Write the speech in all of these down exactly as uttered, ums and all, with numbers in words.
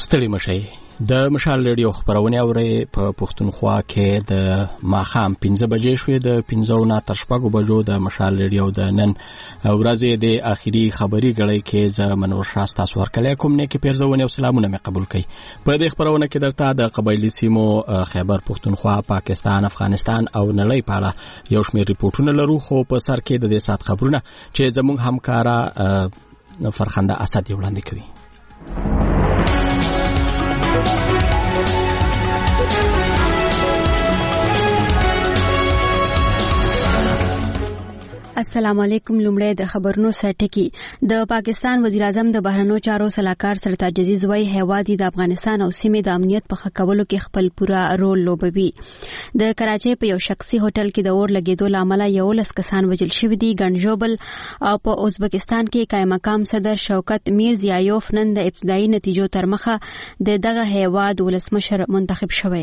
ستړي مشي د مشال ریډیو خبرونه اوري په پښتونخوا کې د ماخام پنځه بجې شوې د پنځه نه تر شپږو بجو د مشال ریډیو د نن ورځې د اخیری خبري غړي کې ز منور شاه تاسو ورکلې کوم نه کې پیرزونه او سلامونه مې قبول کړي په دې خبرونه کې درته د قبایلی سیمو خیبر پښتونخوا پاکستان افغانستان او نړۍ په اړه یو شمېر ریپورتونه لرو خو په سر کې د دې سات خبرونه چې زموږ همکارا فرخنده اسد وړاندې کوي. السلام علیکم. لومړی د خبرونو سرټکی. د پاکستان وزیر اعظم د بهرنیو چارو سلاکار سرتاج عزیز وای هیواد د افغانستان او سیمې د امنیت په ښه کولو کې خپل پورا رول لوبوي. د کراچۍ په یو شخصي هوټل کې د اور لګیدو لامل یو لس کسان وژل شوي دي. ګنجوبل او په ازبکستان کې قائم مقام صدر شوکت میر زیایوف نن د ابتدایي نتیجو تر مخه د دغه هیواد ولسمشر منتخب شوی.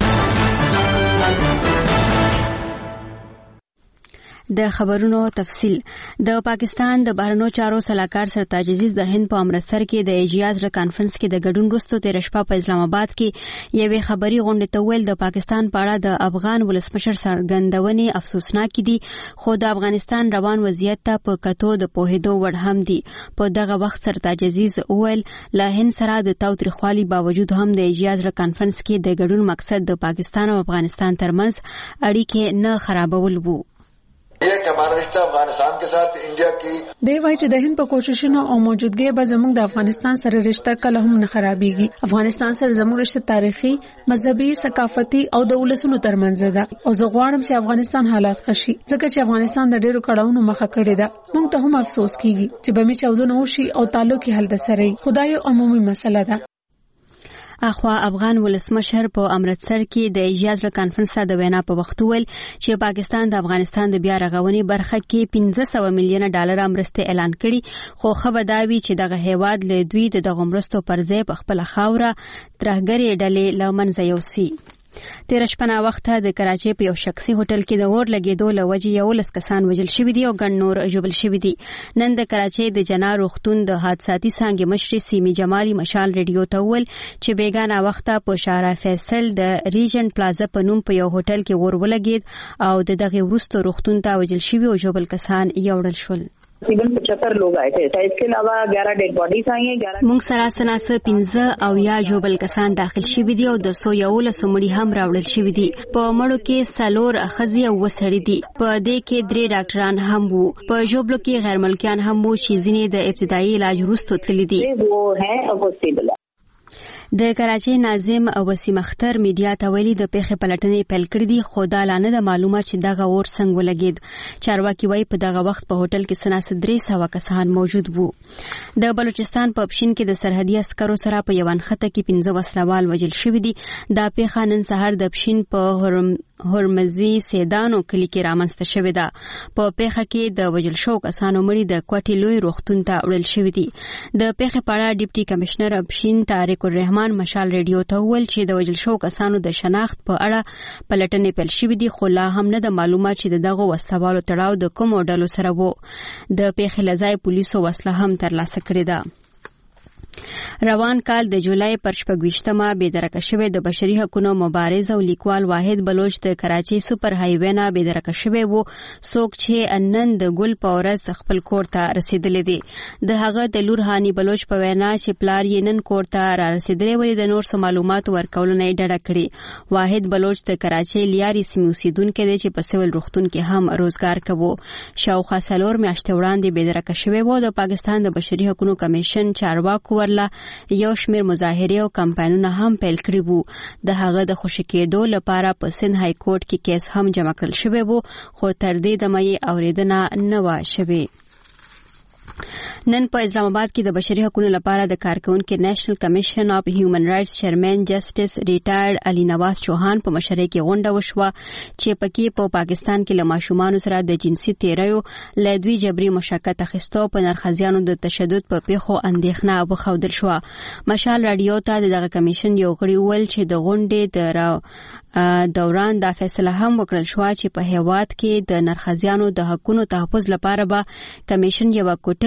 د خبرونو تفصیل. د پاکستان د بهرنیو چارو سلاکار سرتاج عزیز د هند په امرتسر کې د ایجیاز ر کانفرنس کې د ګډون وروسته تیر شپه په اسلام آباد کې یوې خبري غونډې ته ویل د پاکستان په اړه د افغان ولسمشر څرګندونې افسوسناک دي خو د افغانستان روان وضعیت ته په کتو د پوهېدو وړ هم دي. په دغه وخت سرتاج عزیز ویل له هند سره د تاوتریخوالي باوجود هم د ایجیاز ر کانفرنس کې د ګډون مقصد د پاکستان او افغانستان ترمنځ اړیکې نه خرابول وو. یہ کہ ہمارا رشتہ افغانستان کے ساتھ انڈیا کی دی وای چې د هند په کوششونو او موجودګۍ به زموږ د افغانستان سره رشتہ کله هم نه خرابېږي. افغانستان سره زموږ رشتہ تاریخي، مذهبي، ثقافتي او د ولسونو ترمنځ ده او زه غواړم چې افغانستان حالات ښه شي ځکه چې افغانستان د ډېرو کړهونو مخه کړې ده. موږ ته هم افسوس کیږي چې به می چاودنه وشي او تعلق یې حل د سره خدای عمومي مسله ده. اخوا افغان ولسمشر په امرتسر کې د ایجاز ر کانفرنس د وینا په وخت ویل چې پاکستان د افغانستان د بیا رغونې برخه کې پنځه سوه میلیونه ډالر مرسته اعلان کړي خو خبرداري چې دغه هیواد له دوی د دغه مرستو پر ځای په خپل خاوره ترهګري ډلې لمنځه یوسي. تیر شپه وخت د کراچۍ په یو شخصي هوټل کې د اور لګیدو له وجې یو لس کسان وژل شوي دي او ګڼ نور ژوبل شوي دي. نن د کراچۍ د جنا روغتون د حادثاتي څانګې مشري سیمي جمالي مشال ریډیو ته وویل چې بیګانه وخت په شارع فیصل د ریجن پلازا په نوم په یو هوټل کې اور ولګید او د دغه وروسته روغتون ته وژل شوي او ژوبل کسان یوړل شول. تقریباً پچہتر لوگ آئے تھے. اس کے علاوہ گیارہ ڈیڈ باڈیز آئی ہیں. موږ سره سناسه پنځه او یا ژوبل کسان داخل شوي دي او د سو یولس مړي هم راوړل شوي دي. په مړو کې څلور ښځې او اووه سړي دي. په دې کې درې ډاکټران هم وو. په ژوبلو کې غیر ملکیان هم وو چې ځینې د ابتدایي علاج وروسته تللي دي. د کراچۍ ناظم وسیم اختر میډیا ته ویلي د پیښې پلټنې پیل کړې دي خو دا لا نه ده معلومه چې دغه اور څنګه ولګید. چارواکي وایي په دغه وخت په هوټل کې سناسه درې سوه کسان موجود وو. د بلوچستان په پښین کې د سرحدي عسکرو سره په یو انخته کې پنځه وسلوال وژل شوي دي. دا پیښه نن سهار د پښین په هرم هرمزي سیدانو کلی کې رامنځته شوې ده. په پیښه کې د وژل شوو کسانو مړي د کوټې لوی روغتون ته وړل شوي دي. د پیښې په اړه ډیپټي کمشنر پښین طارق الرحمن مشال ریډیو ته وویل چې د وژل شوو کسانو د شناخت په اړه پلټنې پیل شوې دي خو لا هم نه ده معلومه چې د دغو وسلوالو تړاو د کومو ډلو سره وو. د پیښې له ځایه پولیسو وسله هم ترلاسه کړې ده. روان کال د جولای پر شپږویشتمه بېدرکه شوی د بشري حقوقو مبارز او لیکوال واحد بلوچ د کراچۍ سپر هایوې نه بېدرکه شوی وو. څوک چې نن د ګل په ورځ خپل کور ته رسېدلی دی. د هغه د لور هاني بلوچ په وینا چې پلار یې نن کور ته را رسېدلی ولې د نور څه معلوماتو ورکولو نه یې ډډه کړې. واحد بلوچ د کراچۍ لیارې سیمې اوسېدونکی دی چې په سیول روغتون کې هم روزګار کوو. شاوخوا څلور میاشتې وړاندې بېدرکه شوی وو. د پاکستان د بشري حقوقو کمیشن چارواکو ورله یو شمېر مظاهرې او کمپاینونه هم پیل کړي وو. د هغه د خوشي کېدو لپاره په سند های کورټ کې کیس هم جمع کړل شوی وو خو تر دې دمه یې اورېدنه نه وه شوې. نن په اسلام آباد کې د بشري حقوقو لپاره د کارکونکو نېشنل کمیشن اف هیومن رائټس چیرمن جسټس ریټایرډ علي نواز چوهان په مشرۍ کې غونډه وشوه چې پکې په پاکستان کې له ماشومانو سره د جنسي تیریو له دوی جبري مشقت اخیستو په نرخزیانو د تشدد په پیښو اندېښنه وښودل شوه. مشال رادیو ته دغه کمیشن یو غړي وویل چې د غونډې د دوران دا فیصله هم وکړل شوه چې په هیواد کې د نرخزیانو د حقوقو تحفظ لپاره به کمیشن یو کوټلې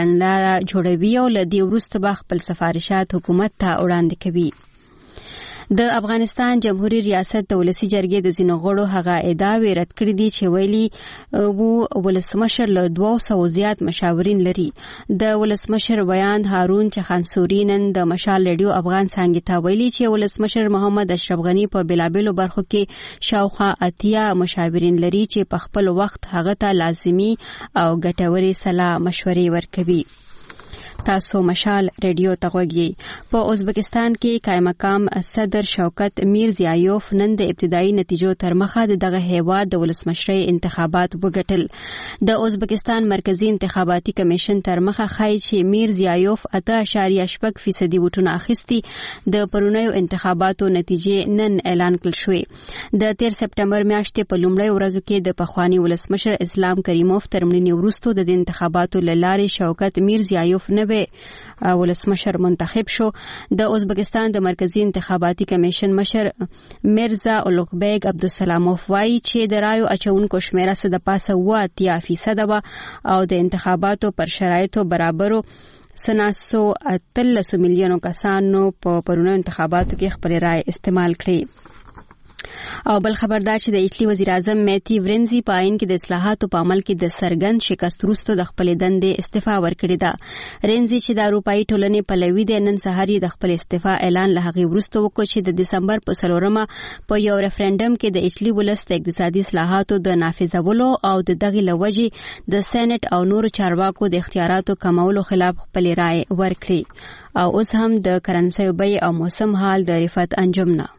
تګنلاره جوړوي او له دې وروسته به خپل سفارشات حکومت ته وړاندې کوي. د افغانستان جمهوریت ریاست د ولسی جرګې د ځینو غړو هغه ادعاوې رد کړې دي چې ویلي وو ولسمشر له دوه سوه زیات مشاورین لري. د ولسمشر بیان هارون چخانسوري نن د مشال ریډیو افغان څنګه ته ویلي چې ولسمشر محمد اشرف غنی په بلابلو برخو کې شاوخوا اتیا مشاورین لري چې په خپل وخت هغه ته لازمي او ګټوري صلاح مشورې ورکوي. تاسو مشال ریډیو ته غوږی. په ازبکستان کې قائم مقام صدر شوکت میرزیایوف نن د ابتدایي نتیجو تر مخه دغه هیواد د ولسمشرۍ انتخابات وګټل. د ازبکستان مرکزی انتخاباتي کمیشن تر مخه خای چې میرزیایوف اته اشاریه شپږ فیصدي ووټونه اخیستي. د پرونیو انتخاباتو نتیجې نن اعلان کړل شوې. د تیر سپټمبر میاشتې په لومړۍ ورځو کې د پخوانی ولسمشر اسلام کریموف تر مړینې وروسته د انتخاباتو له لارې شوکت میرزیایوف نه ولسمشر منتخب شو. د ازبکستان د مرکزی انتخاباتي کمیشن مشر مرزا اولغبیگ عبدالسلاموف وایي چې د رایو اچونکو شمیره څه د پاسه اوه اتیا فیصده وه او د انتخاباتو پر شرایطو برابرو سناسو اتلسو میلیونو کسانو په پرونیو انتخاباتو کې خپل رای استعمال کړي. او بل خبردار چې د ایټلی وزیر اعظم میتی ورنزي په عین کې د اصلاحاتو په عمل کې د سرګند شکست وروسته د خپل دندې استعفا ورکړې ده. رنزي چې د اروپאי ټولنې پلوي دی نن سهار د خپل استعفا اعلان له هغې وروسته وکړ چې د دسمبر په څلورمه په یو ریفرنډم کې د ایټلی ولس د اقتصادي اصلاحاتو د نافذولو او د دغې له وجې د سېنات او نورو چارواکو د اختیاراتو کمولو خلاف خپل رائے ورکړي. او اوس هم د کرنسۍ بیې او موسم حال د رفت انجم نه.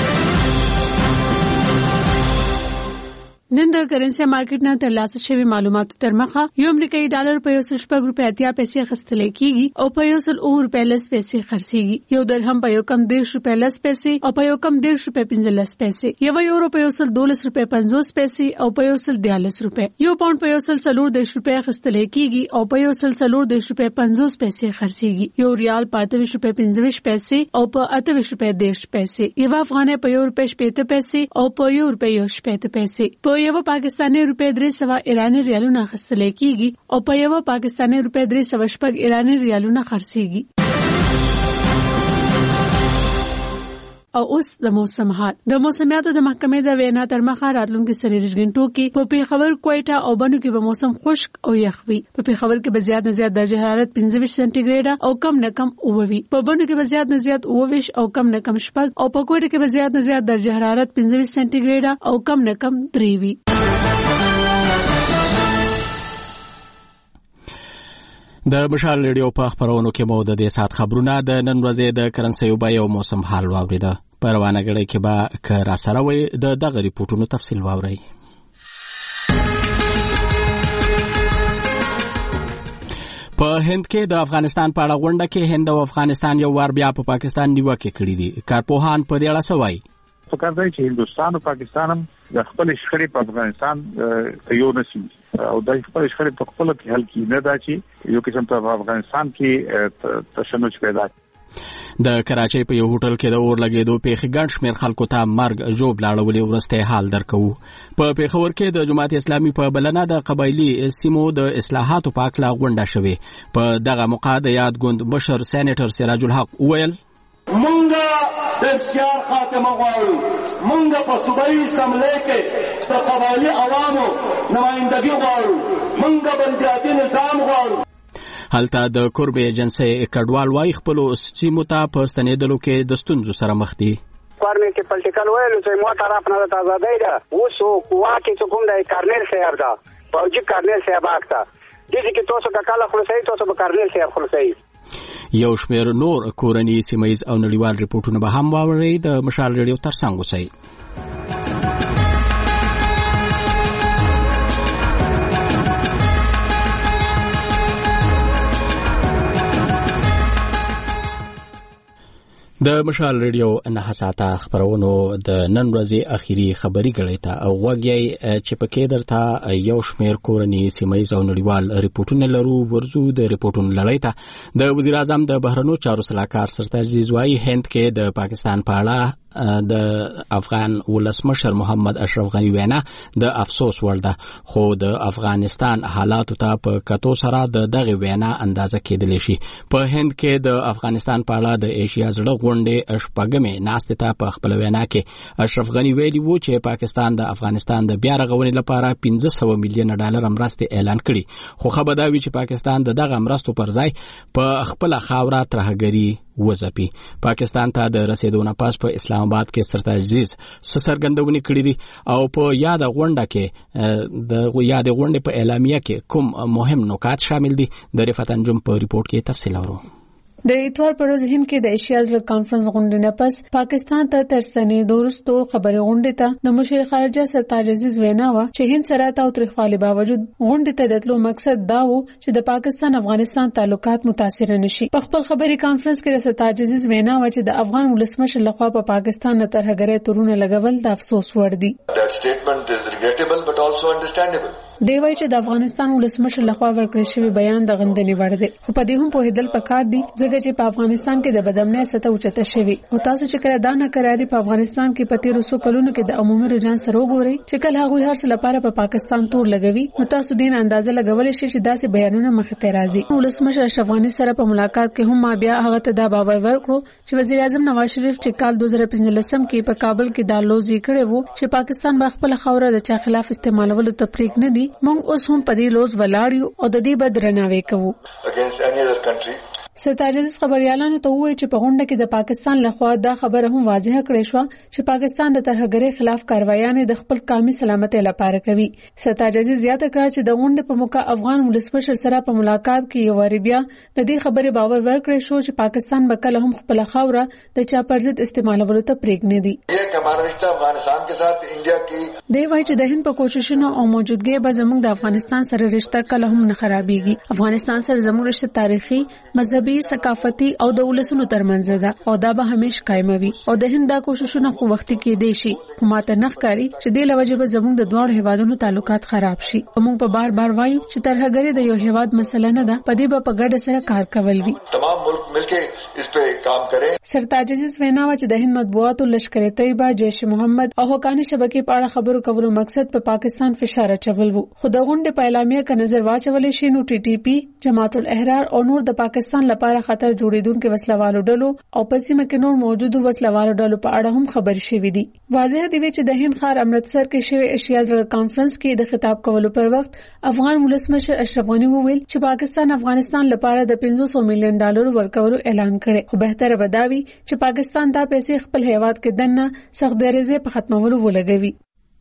نن د کرنسي مارکیټ نه ترلاسه شوی معلوماتو تر مخه یو امریکایي ډالر په یو سل شپږ روپۍ اتیا پیسې اخیستل کېږي او په یو سل اوه روپۍ لس پیسې خرڅېږي. یو درهم په یو کم دېرش روپۍ لس پیسې او په یو کم دېرش روپۍ پنځلس پیسې. یو یورو په یو سل دولس روپۍ پنځوس پیسې او په یو سل دیارلس روپۍ. یو پاونډ په یو سل څلور دېرش روپۍ اخیستل کېږي او په یو سل څلور دېرش روپۍ پنځوس پیسې خرڅېږي. یو ریال په اته ویشت روپۍ پنځه ویشت پیسې او په اته ویشت روپۍ دېرش پیسې. یو افغانۍ په یو روپۍ شپېته پیسې او په یو روپۍ یو شپېته پیسې. په یو پاکستاني روپے درې سوه ایرانی ریالونه اخیستل کېږي او په یو پاکستاني روپے درې سوه شپږ ایرانی ریالونه خرڅېږي. او اوس د موسم حال. د موسمیاتو د محکمې د وینا تر مخه راتلونکي څلوېښت غنټو کې په پیښور، کوټه او بنو کې به موسم خشک او یخ وي. په پیښور کې به زیات نه زیات درجه حرارت پنځه ویشت سانتي ګریډ او کم نه کم اووه وي. په بنو کې به زیات نه زیات اووه ویشت او کم نه کم شپږ او په کوټه کې به زیات نه زیات درجه حرارت پنځه ویشت سانتي ګریډ او کم نه کم درې وي. د مشال ریډیو په خبرونو کې مو د دې سات خبرونه د نن ورځې د کرنسۍ بیې او موسم حال واوریده. په روانه غړي کې به که را سره وي د دغه ریپورتونو تفصیل واورئ. په هند کې د افغانستان په اړه غونډه کې هند او افغانستان یو وار بیا په پا پاکستان نیوکه کړې دي. کارپوهان په دې اړه څه وایي؟ فکر دی چې هندوستان او پاکستان هم د خپل شخړې په افغانستان ته یو نشي او د خپل شخړې په خپل کې حل کې نه دا چې یو قسم په افغانستان کې تشنج پیدا. د کراچۍ په یو هوټل کې د اور لګېدو پیښې ګڼ شمېر خلکو ته مرګ ژوب لاړولې وروستی حال درکوو. په پیښور کې د جماعت اسلامي په بلنه د قبایلي سیمو د اصلاحاتو په هکله غونډه شوې. په دغه موقع د یاد ګوند مشر سېنیټر سراج الحق وویل مونږه د انفشار خاتمه غواړو. مونږه په صوبایي اسمبلۍ کې د قبایلي عوامو نمایندګي غواړو. مونږه بلدیاتي نظام غواړو. هلته د کورب ایجنسي کډوال وايي خپل سیمو ته په ستنېدلو کې د ستونزو سره مخ دي. پرمې کې پولیټیکل وایي چې مو طرف نه د آزادۍ ده اوس قوا کې کوم د کارنل صاحب ده فوجي کارنل صاحب اخته دي چې تاسو د کاله خلاصي تاسو به کارنل صاحب خلاصي. یو شمېر نور کورني سیمایز او نړیوال ریپورتونه به هم واورئ. د مشال ریډیو ترڅنګ اوسئ. د مشال ریډیو نه ساته خبرونو د نن ورځې اخیری خبري غړې ته او وګړي چې پکې درته یو شمېر کورني سیمایز او نړیوال ریپورتونه لرو. ورزو د ریپورتونو لړۍ ته د وزیر اعظم د بهرنیو چارو سلاکار سرتاج زیزوایی هند کې د پاکستان په اړه د افغان ولسمشر محمد اشرف غنی وینا د افسوس وړ ده، خو د افغانستان حالات ته په کتو سره د دغه وینا اندازه کېدلی شي. په هند کې د افغانستان په اړه د ایشیا زړه غونډې شپږمې ناستې ته په خپل وینا کې اشرف غنی ویلي وو چې پاکستان د افغانستان د بیا رغونې لپاره پنځه سوه میلیون ډالر مرستې اعلان کړي، خو خبر دا وی چې پاکستان د دغه مرستو پر ځای په خپل خاوره ترهګری وځپي. پاکستان ته د رسیدو نه پس په اسلام آباد کې ستراتیژیز سرګندونې کړې دي او په یاد غونډه کې د یاد غونډې په اعلامیه کې کوم مهم نکات شامل دي. د رفعت انجم په ریپورت کې تفصیل اورو. د اتوار پر ورځ هند کې د ایشیا زړه کانفرنس غونډې نه پس پاکستان ته ترسنې دورستو خبرې غونډې ته د مشیر خارجه سرتاج عزیز وینا و چې هند سره تاوتریخوالي باوجود غونډې ته د تلو مقصد دا و چې د پاکستان افغانستان تعلقات متاثر نشي. په خپل خبري کانفرنس کې سرتاج عزیز وینا و چې د افغان ولسمشر لخوا په پاکستان نه ترهګرۍ تورونه لګول د افسوس وړ دي. That statement is regrettable but also understandable. دی وایي چې د افغانستان ولسمشر لخوا ورکړل شوی بیان د غندنې وړ دی، خو په دې هم په هدل پکار دي ځکه چې په افغانستان کې د بدامنۍ سطح اوچته شوی او تاسو چې کله دا نه کراري په افغانستان کې په تیرو څو کلونو کې د عمومي رجحان سره وګورئ چې کله هغه هر څه لپاره په پاکستان تور لګوي، نو تاسو دین اندازه لګولای شئ چې داسې بیانونه مخ ته راځي. ولسمشر اشرف غنی سره په ملاقات کې هم ما بیا هغه ته دا باور ورکړو چې وزیر اعظم نواز شریف چې کال دوه زره پنځلسم کې په کابل کې دا لوزي کړی وو چې پاکستان به خپل خوره د چا خلاف استعمالولو ته پریک نه دي. موږ اوس هم په دې لوز ولاړ یو او د دې بد درناوی کوو. Against any other country. سرتاج عزیز خبريالانو ته وایي چې په غونډه کې د پاکستان لخوا دا خبره هم واضحه کړې شو چې پاکستان د ترهګرۍ خلاف کاروایانې د خپل قومي سلامتۍ لپاره کوي. سرتاج عزیز زیاته کړه چې د غونډې په موقع افغان ولسمشر سره په ملاقات کې یو واری بیا د دې خبرې باور ورکړی شو چې پاکستان به کله هم خپل خوره د چا پر ضد استعمالولو ته پریږ نه دي. یہ ہمارا رشتہ افغانستان کے ساتھ انڈیا کی دی وایي چې د هند په کوششونو او موجودګۍ به زموږ د افغانستان سره رشتہ کله هم نه خرابېږي. افغانستان سره زموږ رشتہ تاریخي، مذهبي، ثقافتي او د ولسونو ترمنځ ده او دا به همیش قائم وي او د هند دا کوششونه خو وختي کې دي شي، خو ماته نه ښکاري چې د لوجه به زموږ د دوه هیوادونو تعلقات خراب شي. موږ په بار بار وایو چې ترهګري د یو هیواد مسله نه ده، په دې به په ګډه سره کار کول وي. تمام ملک مل کے اس پہ کام کریں. سرتاج عزیز وینا و چې د هند مطبوعاتو لشکر طیبه، جیش محمد او حقانی شبکې په اړه خبرو کولو مقصد په پاکستان فشار اچول وو، خو د غونډې په اعلامیه کې نظر واچول شي نو ټي ټي پی، جماعت الاحرار او نور د پاکستان لپاره خطر جوړیدونکو وسلوالو ډلو او په سیمه کې نور موجودو وسلوالو ډلو په اړه هم خبرې شوې دي. واضح دی چې د هند ښار امرتسر کې شوی ایشیا زړه کانفرنس کې د خطاب کولو پر وخت افغان ولسمشر اشرف غنی وویل چې پاکستان افغانستان لپاره د پنځه سوه میلیون ډالر ورکولو اعلان کړي، خو بهتره به دا وي چې پاکستان دا پیسې خپل هیواد کې دنه سخت دریزه په ختمولو ولګوي.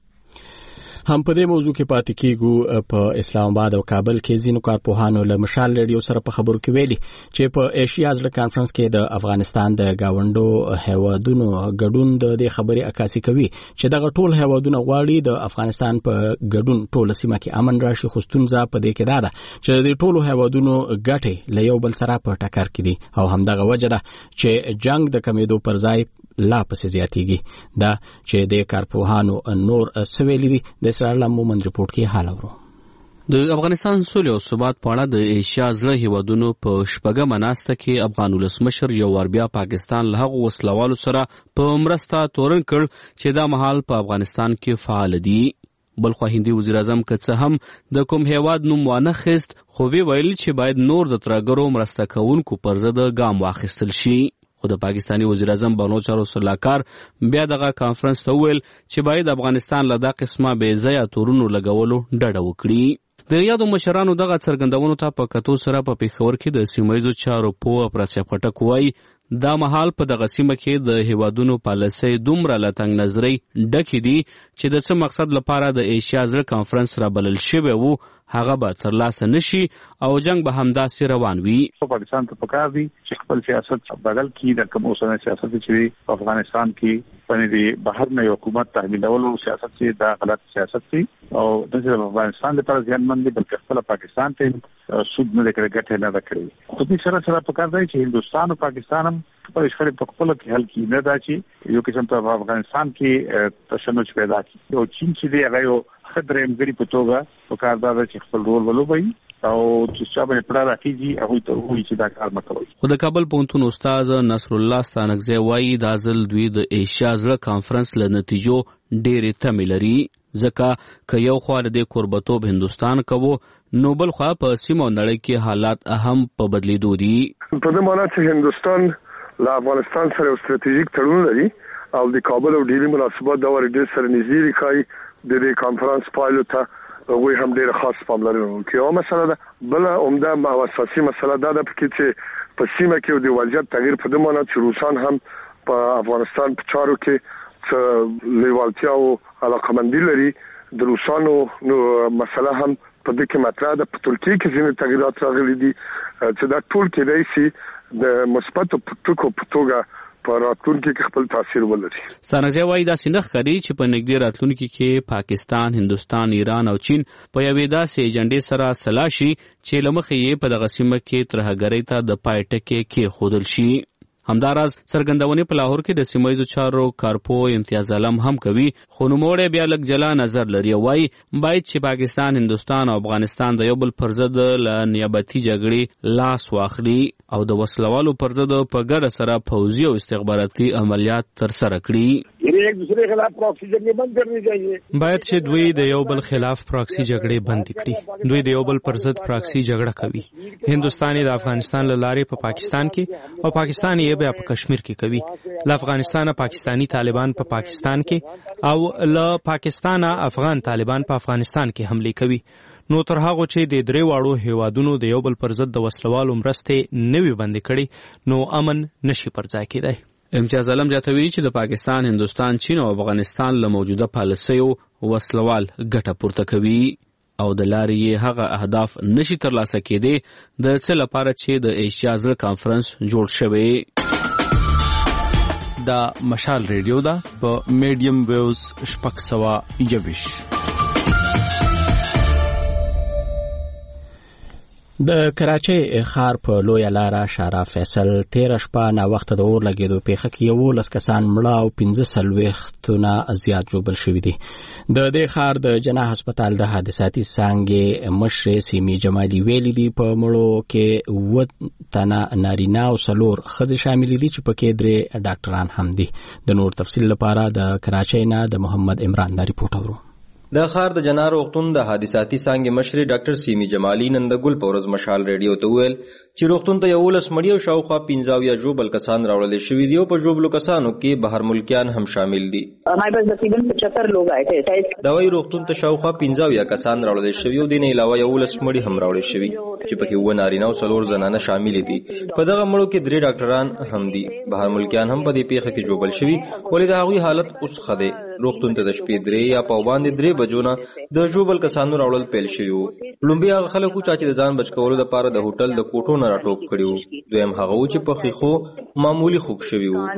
هم په دې موضوع کې پاتې کېږو. په اسلام آباد او کابل کې ځینو کارپوهانو له مشال ریډیو سره په خبرو کې ویلي چې په ایشیا زړه کانفرنس کې د افغانستان د گاونډو هیوادونو ګډون د دې خبرې عکاسي کوي چې دغه ټول هیوادونه غواړي د افغانستان په ګډون ټول سیمه کې امن راشي، خو ستونزه په دې کې ده چې د ټولو هیوادونو ګټې له یو بل سره په ټکر کې دي او همدغه وجه ده چې جنگ د کمیدو پر ځای لا پسې زیاتېږي. دا چې د کارپوهانو نور سویلي دي. د اسرائیل مومن ریپورت کې حال اورو. د افغانستان سولې او ثبات په اړه د ایشیا زړه هیوادونو په شپږمه ناسته کې افغان ولسمشر یو وار بیا پاکستان له هغو وسلوالو سره په مرسته تورن کړ چې دا مهال په افغانستان کې فعال دي. بلخو هندي وزیر اعظم که څه هم د کوم هیواد نوم وانه خست، خو وی ویل چې باید نور د ترهګرو مرسته کوونکو پر ضد ګام واخیستل شي. خو د پاکستانی وزیر اعظم بانو چارو سلاکار بیا دغه کانفرنس ته ویل چې باید افغانستان له دا قسمه بې ځایه تورونو لګولو ډډه وکړي. د یادو مشرانو دغه څرګندونو ته په کتو سره په پېښور کې د سیمه ییزو چارو پوه پرسیاب خټک وایي دا مهال په دغه سیمه کې د هیوادونو پالیسۍ دومره له تنګ نظرۍ ډکې دي چې د څه مقصد لپاره د ایشیا زړه کانفرنس را بلل شوی وو هغه به ترلاسه نشي او جنگ به همداسې روان وي. پاکستان ته پکار دي چې خپل سیاست بدل کړي، د کوم اوسنۍ سیاست چې په افغانستان کې باندې بهر نه حکومت تحمیلولو سیاست چې دا غلط سیاست دی او د افغانستان لپاره ځانمن دي، بلکې خپل پاکستان ته سود نه کړي، ګټه نه کړي. خو دې سره سره پکار دی چې هندوستان او پاکستان هم په شخړې په خپل کې حل کړي، نه دا چې یو قسم په افغانستان کې تشنج پیدا کړي. او چین چې دی هغه یو خدرې مګری په توګه په کار دا چې خپل رول ولوبي او چې چا باندې پړه راکېږي هغه ته وایي چې دا کار مکوي. خو د کابل پوهنتون استاد نصر الله ستانکزی وایي دا ځل دوی د ایشیا زړه کانفرنس له نتیجو ډېرې تمې لري، ځکه که یو خوا د کوربتوب هندوستان کوو نو بل خوا په سیمه او نړۍ کې حالات هم په بدلیدو دي. په دې معنی چې هندوستان له افغانستان سره ستراتیژیک تړون لري او د کابل او ډیلی مناسبات دا ور ډېر سره نږدې کوي. د دې کانفرنس پایلو ته هغوی هم ډېره خاص پاملرنه کوي. یوه مسله ده، بله عمده او اساسي مسله دا ده پکې چې په سیمه کې د وضعیت تغییر په دې معنی چې روسان هم په افغانستان په چارو کې څه لیوالتیا او علاقمندي لري. د روسانو نو مسله هم په دې کې مطرح ده. په ترکیه کې ځینې تغییرات راغلي دي چې دا ټول کېدای شي د مثبتو ټکو په توګه په راتلونکي کې خپل تاثیر ولري. ستانکزی وایي داسې نه ښکاري چې په نږدې راتلونکي کې پاکستان، هندوستان، ایران او چین په یوې داسې ایجنډې سره سلا شي چې له مخې یې په دغه سیمه کې ترهګرۍ ته د پای ټکی کېښودل شي. همداراز څرګندونې په لاهور کې د سیمه ییزو چارو کارپو امتیاز عالم هم کوي، خو نوموړی بیا لږ جلا نظر لري او وایي باید چې پاکستان، هندوستان او افغانستان د یو بل پر ضد له نیابتي جګړې لاس واخلي او د وسلوالو پر ضد په ګډه سره پوځي او استخباراتي عملیات ترسره کړي. باید چې دوی د یو بل خلاف پراکسی جګړې بند کړي. دوی د یو بل پر ضد پراکسی جګړه کوي. هندوستان د افغانستان له لارې په پاکستان کې او پاکستان یې بیا په کشمیر کې کوي. له افغانستانه پاکستانی طالبان په پاکستان کې او له پاکستانه افغان طالبان په افغانستان کې حمله کوي. نو تر هغه چې د درې واړو هیوادونو د یو بل پر ضد د وسلوالو مرستې نوي بندي کړي نو امن نشي پر ځای کېدای. امتیاز عالم زیاتوي چې د پاکستان، هندوستان، چین او افغانستان له موجوده پالیسیو وسلوال ګټه پورته کوي او د لارې یې هغه اهداف نشي ترلاسه کېدی د څه لپاره چې د ایشیا زړه کانفرنس جوړ شوی. دا مشال ریډیو ده په میډیم ویوز شپږ سوه یوویش. د کراچۍ ښار په لویه لاره شارع فیصل تېره شپه ناوخته د اور لګېدو پیښه کې یولس کسان مړه او پنځه څلوېښتونه زیات ژوبل شوي دي. د دې ښار د جناح هسپتال د حادثاتي څانګې مشرې سیمې جمالي ویلي دي په مړو کې اووه تنه نارینه او څلور ښځې شاملې دي چې پکې درې ډاکټران هم دي. د نور تفصیل لپاره د کراچۍ نه د محمد عمران دا ریپورټ اورو. د ښار د جناح روغتون د حادثاتي څانګې مشرې ډاکټر سیمي جمالي نن د ګل په ورځ مشال ریډیو ته وویل چې روغتون ته یولس مړي او شاوخوا پنځه اویا ژوبل کسان راوړل شوي دي او په ژوبلو کسانو کې بهر ملکیان هم شامل دي. دا وايي روغتون ته شاوخوا پنځه اویا کسان راوړل شوي او د نه علاوه یولس مړي هم راوړل شوي چې پکې اووه نارینه او څلور زنانه شامل دي. په دغه مړو کې درې ډاکټران هم دي. بهر ملکیان هم په دې پیښه کې ژوبل شوي ولې د هغوی حالت اوس ښه دی. روغتون ته د شپې درې یا په باندې درې بجو نه د ژوبل کسانو راوړل پیل شوي وو. لومړی هغه خلک وو چې د ځان بچ کولو لپاره د هوټل د کوټو نه راټوپ کړي وو. دویم هغه وو چې په ښیښو معمولي خوږ شوي وو.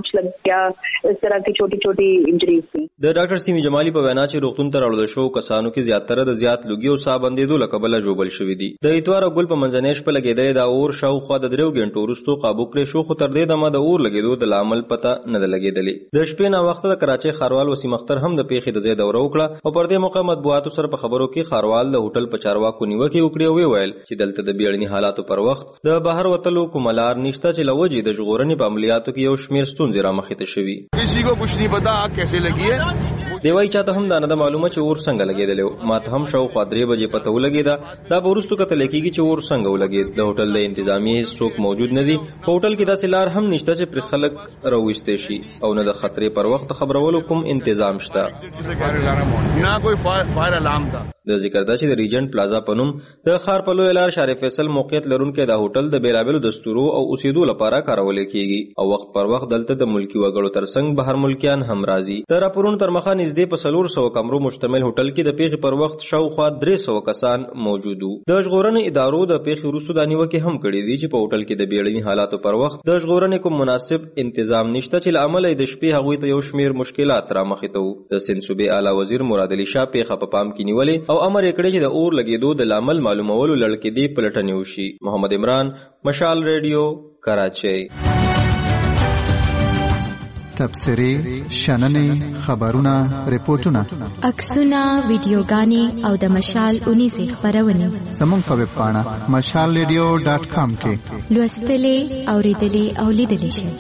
د ډاکټر سیمي جمالي په وینا چې روغتون ته راوړل شوو کسانو کې زیاتره د زیات لوګي او ساه بندېدو له کبله ژوبل شوي دي. د اتوار ګل په منځنۍ شپه لګېدلی دا اور شاوخوا د دریو ګنټو وروستو قابو کړی شو، خو تر دې دمه د اور لګېدو د لامل پته نه ده لګېدلې. د شپې ناوخته د کراچۍ ښاروال وسیم اختر هم د پیښې د ځای دوره وکړه او پر دې موقع مطبوعاتو سره په خبرو کې ښاروال د هوټل په چارواکو نیوکې وکړې او ویل چې دلته د بیړني حالاتو پر وخت د بهر وتلو کومه لار نشته چې له وجې د ژغورنې په عملیاتو کې یو شمېر ستونزې رامخې ته شوي. دی وايي چاته هم دا نه ده معلومه چې اور څنګه لګېدلی و. ما ته هم شاوخوا درې بجې پته ولګېده. دا به وروستو کتلی کېږي چې اور څنګه ولګېد. د هوټل د انتظامیې هېڅوک موجود نه دي. په هوټل کې داسې لار هم نشته چې پرې خلک راویستی شي او نه د خطرې پر وخت خبرولو کوم انتظام شته. د ذکر ده چې د ریجنټ پلازا په نوم د ښار په لویه لار شارع فیصل موقعیت لرونکی دا هوټل د بېلابېلو دستورو او اوسېدو لپاره کارولی کېږي او وخت پر وخت دلته د ملکي وګړو ترڅنګ بهر ملکیان هم راځي. د راپورونو تر مخه نږدې په څلور سوه کمرو مشتمل هوټل کې د پیښې پر وخت شاوخوا درې سوه کسان موجود وو. د ژغورنې ادارو د پیښې وروستو دا نیوکې هم کړې دي چې په هوټل کې د بیړني حالاتو پر وخت د ژغورنې کوم مناسب انتظام نشته چې له امله د شپې هغوی ته یو شمېر مشکلات رامخې ته وو. د سند صوبې اعلی وزیر مراد علي شاه پیښه په پام کې نیولې او امر یې کړی چې د اور لګېدو د لامل معلومولو لړکېدې پلټنې وشي. محمد عمران، مشال ریډیو، کراچۍ. تبصرې شننې خبرونه ریپورتونه عکسونه ویډیوګانې او د مشال اونیزې خبرونه زموږ په ویب پاڼه مشال ریډیو ډاټ کام کې لوستلې اوریدلې او لیدلې شئ.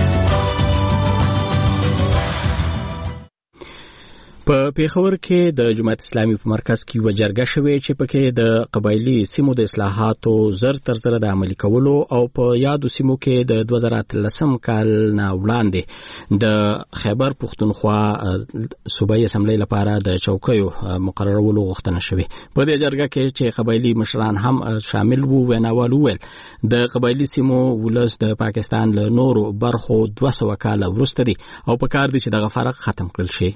په پیښور کې د جماعت اسلامي په مرکز کې و جرګه شوې چې پکې د قبایلی سیمو د اصلاحاتو زر تر زر د عملي کولو او په یادو سیمو کې د دوه زره اتلسم کال نه وړاندې د خیبر پښتونخوا صوبایي اسمبلی لپاره د چوکیو مقررولو غوښتنه شوې. په دې جرګه کې چې قبایلی مشران هم شامل وو، ویناوال وویل د قبایلی سیمو ولس د پاکستان له نورو برخو دوه سوه کاله وروسته دي او په کار دي چې دغه فرق ختم کړل شي.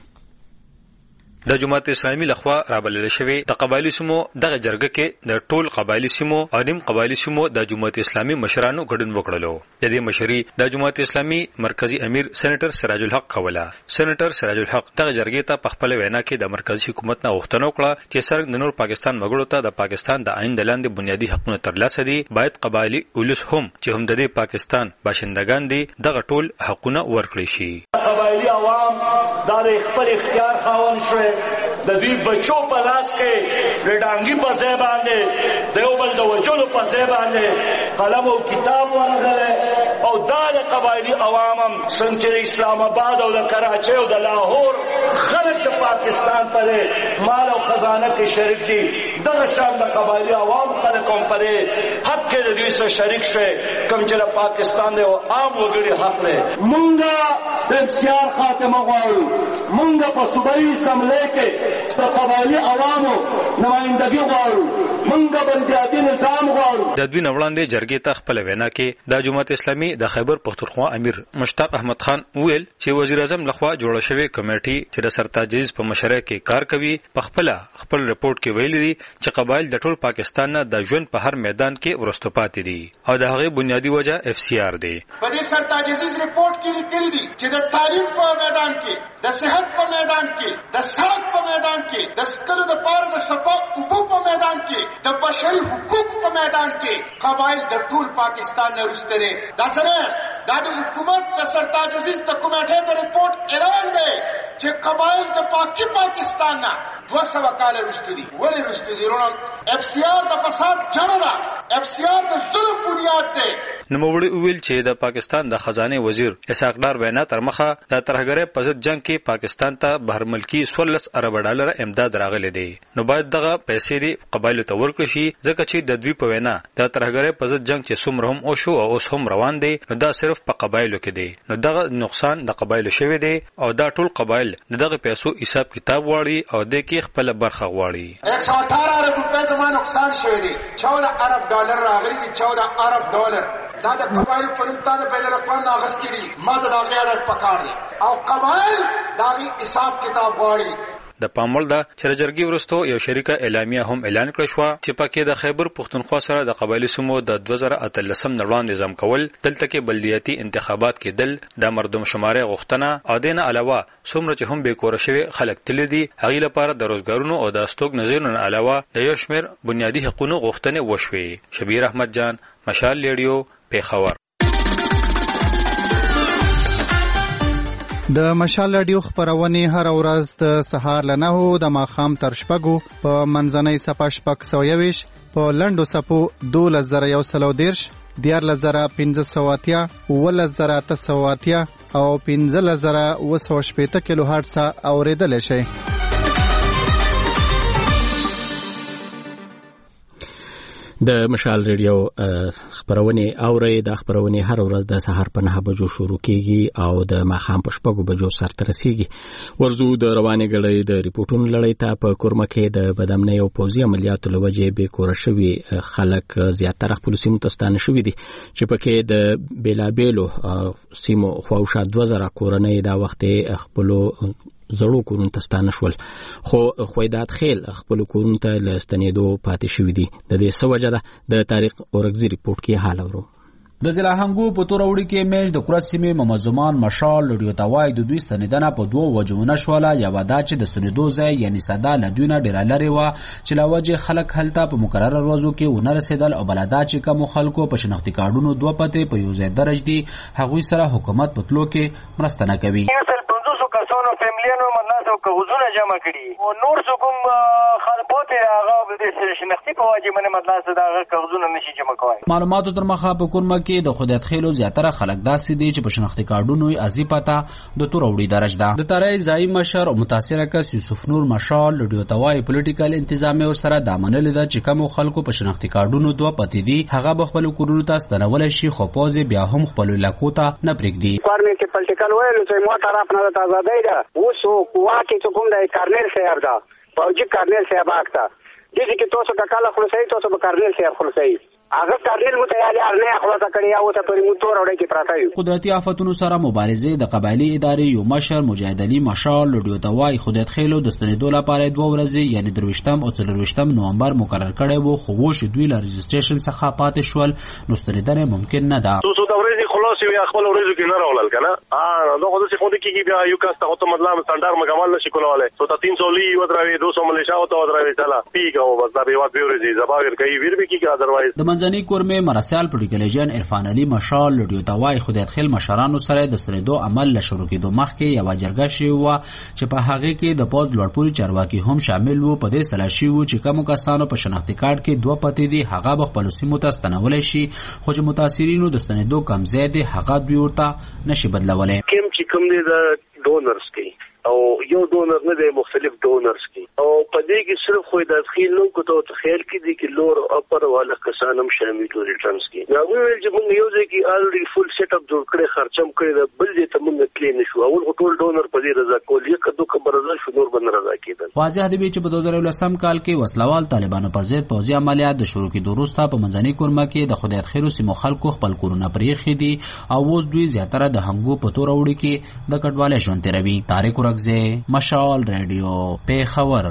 د جماعت اسلامي لخوا رابلل شوی د قبایلی سیمو دغه جرګه کې د ټول قبایلی سیمو او نیم قبایلی سیمو د جماعت اسلامي مشرانو ګډون وکړلو. د دې مشري د جماعت اسلامي مرکزی امیر سېنیټر سراج الحق کوله. سېنیټر سراج الحق دغه جرګې ته په خپل وینا کې د مرکزی حکومت نه غوښتنه وکړه چې سر د نور پاکستان مغړو ته د پاکستان د آئین د لاندې بنیادی حقوقو ترلاسه دي، باید قبایلی ولس هم چې هم د دې پاکستان باشندگان دي دغه ټول حقوقونه ورکړي شي. قبایلی عوام د خپل اختیار خاوند شوي، د دوی بچو په لاس کې د ډانګي په ځای باندې د یو بل د وجلو په ځای باندې قلم او کتاب ورغله او دا د قبایلی عوامم څنګه اسلام آباد او د کراچۍ او د لاهور خلک د پاکستان په مال او خزانه کې شریک دي. دغه شان د قبایلی عوام خلک هم په حق کې د دوی سره شریک شوي کوم چې د پاکستان د عام وګړي حق دی. مونږه د انسیار خاتمه غواړو، مونږه په صوبایي اسمبلی کې د قبایلی عوامو نمائندګي غواړو، مونږه بلدیاتي نظام غواړو. د دوی نوړاندې جرګې ته خپل وینا کې د جماعت اسلامي د خیبر پښتونخوا امیر مشتاق احمد خان ویل چې وزیر اعظم لخوا جوړه شوې کمیټي چې د سرتاج عزیز په مشرۍ کې کار کوي په خپل خپل رپورت کې ویلي دي چې قبایل د ټول پاکستان نه د ژوند په هر میدان کې ورستو پاتې دي او د هغه بنیادی وجہ اف سی آر دی. په دې سرتاج عزیز رپورت کې لیکلي دي چې د تعلیم په میدان کې، د صحت په میدان کې، د سړک په میدان کې، د سکلو د پاره د صفا اوبو په میدان کې، د بشري حقوقو په میدان کې قبایل د ټول پاکستان نه وروسته دي. دا سره دا د حکومت د سرتاج عزیز د کمیټې د رپورت اعلان دی چې قبایل د پاکي پاکستان نه دوه سوه کاله وروسته دي. ولې وروسته دي؟ اف سی آر د فساد جوړه ده، اف سی آر د ظلم بنیاد دی. نوموړي ویل چې د پاکستان د خزانه وزیر اسحاق ډار وینا تر مخه د ترهګرۍ په ضد جنگ کې پاکستان ته بهر ملکی سولس ارب ډالر امداد راغلي دي، نو باید دغه پیسې دی قبایلو ته ورکړي شي ځکه چې د دوی په وینا د ترهګرۍ په ضد جنگ چې څومره هم او شو او اوس هم روان دی نو دا صرف په قبایلو کې دی، نو دغه نقصان د قبایلو شوی دی او دا ټول قبایل دغه پیسو حساب کتاب غواړي او د کې خپل برخه غواړي. एक सौ अठारह अरब रुपए जमा नुकसान شوی دی، चौदह अरब डॉलर راغلي دي، चौदह अरब डॉलर دا د قبایل په نوم ته د بین الاقوام اغستې دي. ما ته دا غیر پکار دي او قبایل دا حساب کتاب غواړي. د پامول دا چې جرګي ورستو یو شریکه اعلامیه هم اعلان کړ شو چې پکې د خیبر پښتونخوا سره د قبایلی سیمو د دوه زره اتلسم نړوان نظام کول، دلته کې بلدیاتي انتخابات کې دل د مردم شمارې غوښتنه او دینه علاوه څومره چې هم به کور شوی خلک تل دي هغه لپاره د روزګارونو او د استوګ نظرونو علاوه د یو شمېر بنیادی حقوقو غوښتنې وشوي. شبیر احمد جان، مشال ریډیو، پیښور. د مشال رادیو خبرونه هر ورځ د سهار له نهو د ماښام تر شپږو په منځنۍ صفه شپږ سوه یویش، په لنډو صفو دولس زره یو سلو دیرش، دیارلس زره پنځه سوه اتیا، اوولس زره اته سوه اتیا او پنځلس زره اوه سوه شپېته کیلو هرټز اورېدلی شئ. د مشال ریډیو خبرونه اوري د خبرونه هر ورځ د سهار په نه بجو شروع کیږي او د ماښام په شپږو بجو سره رسیږي. ورزو د روانې غړې د ریپورتونو لړۍ ته په کورمه کې د بدامنۍ او پوځي عملیاتو لوجې به کور شوی خلک زیاتره خپل سیمو ته ستانه شوی دي چې پکې د بیلابېلو سیمو خواوشا دوه زره کورنۍ دا وخت خپل زړو کورونو ته ستانه شول، خو خویدات خیل خپل کورونو ته لستنېدو پاتې شوی دي. د دې سوجه ده د تاریخ اورګزي ریپورت کې حال ورو. د زلاهنګو په تور وړي کې میش د کورت سیمې ممزمان مشال لډیو توای د دوی ستنیدنه په دوه وجهونه شوله یو دا چې د ستنیدو ځای یعنی ساده لدوینه ډیر لري و چې لاوجه خلک هلته په مقرره ورځو کې ونه رسیدل او بلدا چې کوم خلکو په شناختی کارډونو دوه پته په یو ځای درج دي هغوی سره حکومت په تلو کې مرسته نه کوي. کسانو فیملیانو مدناسو کغوزونه جمع کړي او نور څو کوم خلپوت هغه د شناختی په واجب باندې مدناسو دا کغوزونه نشي جمع کوي. معلوماتو تر مخه په کورمه کې د خودت خېلو زیاتره خلک داسې دي چې په شناختی کارډونو ازي پتا د تور وړي درج ده. د ترای ځای مشر او متاثر کس یوسف نور مشال لډیو توای پولیټیکل انتظامی او سره د منل د چې کوم خلکو په شناختی کارډونو دوه پتی دي هغه به خپل کورونو ته ستنول شي خو پوز بیا هم خپل علاقو ته نه پرېږدي. فارمنګ کې پولیټیکل وایي چې مو طرف نه تازه دی اوسو واکه چې کوم د کارنل صاحب دا فوجي کارنل صاحب آکتا دي چې تاسو د کاله خلاصي تاسو به کارنل صاحب خلاصي هغه کارنل متعالی ارنه خلاصه کړی او ته پرې موتور وړي کې پراته یو. قدرتي آفتونو سره مبارزه د قبایلی ادارې یو مشر مجاهد علي مشال لډیو توای خودت خېلو د ستنیدو لپاره دوه ورځې یعنی درويشتم او څلورويشتم نومبر مقرر کړی وو خو وش دوی ل رجسټریشن څخه پاتې شول نو ستنیدنه ممکن نه ده. څو د ورځې خلاصي وي خپل ورځو کې نه راولل کنه ا نو خو د څه خو د کېږي بیا یو کس ته ته مطلب سټانډر مګمال نشي کولای سو ته تین سو لی ودراوي دوه سو ملیشا او ته ودراوي چلا پیګه او بس دا به وات ورځي زباور کوي ویر به کیږي ادروایز. د منځني کورمه مرسال پروټیکلجن عرفان علي مشال لډیو توای خودت خېل مشرانو سره د ستنیدو عمل له شروع کېدو مخکې یو جرګه شوی و چې په هغه کې د پوز لوړپوري چارواکي هم شامل وو. په دې سلا شي وو چې کوم کسانو په شناختی کارت کې دوه پتی دي هغه به خپل سیمو ته ستنول شي خو چې متاثرینو د ستنیدو کم زیاده هغه دوی ورته نشي بدلولای. کوم چې کوم دي د ډونرز کې او یو ډونر نه دی مختلف ډونرز کې او په دې کې صرف خو د تخیل نو کو ته خیال کې دي کې لور اپر والا کسانم شامل دي ریټرنز کې نو ویل چې موږ یو ځای کې الریډي فول سیټ اپ جوړ کړی خرچم کړی د بل دې ته موږ کلین شو اول ټول ډونر په دې رضا کول یو کدو خبر رضا شو نور بن رضا کېدل. واضح دی چې په دوه زره ولسم کال کې وسلوال طالبانو پر ضد پوځي عملیات د شروع کېدو وروسته په منځني کورمه کې د خدایت خیرو سیمو خلکو خپل کورونه پرېښي دي او اوس دوی زیاتره د هنګو په تور وړي کې د کډواله ژوند تیروي. طارق ورغزه مشال رادیو پیښور.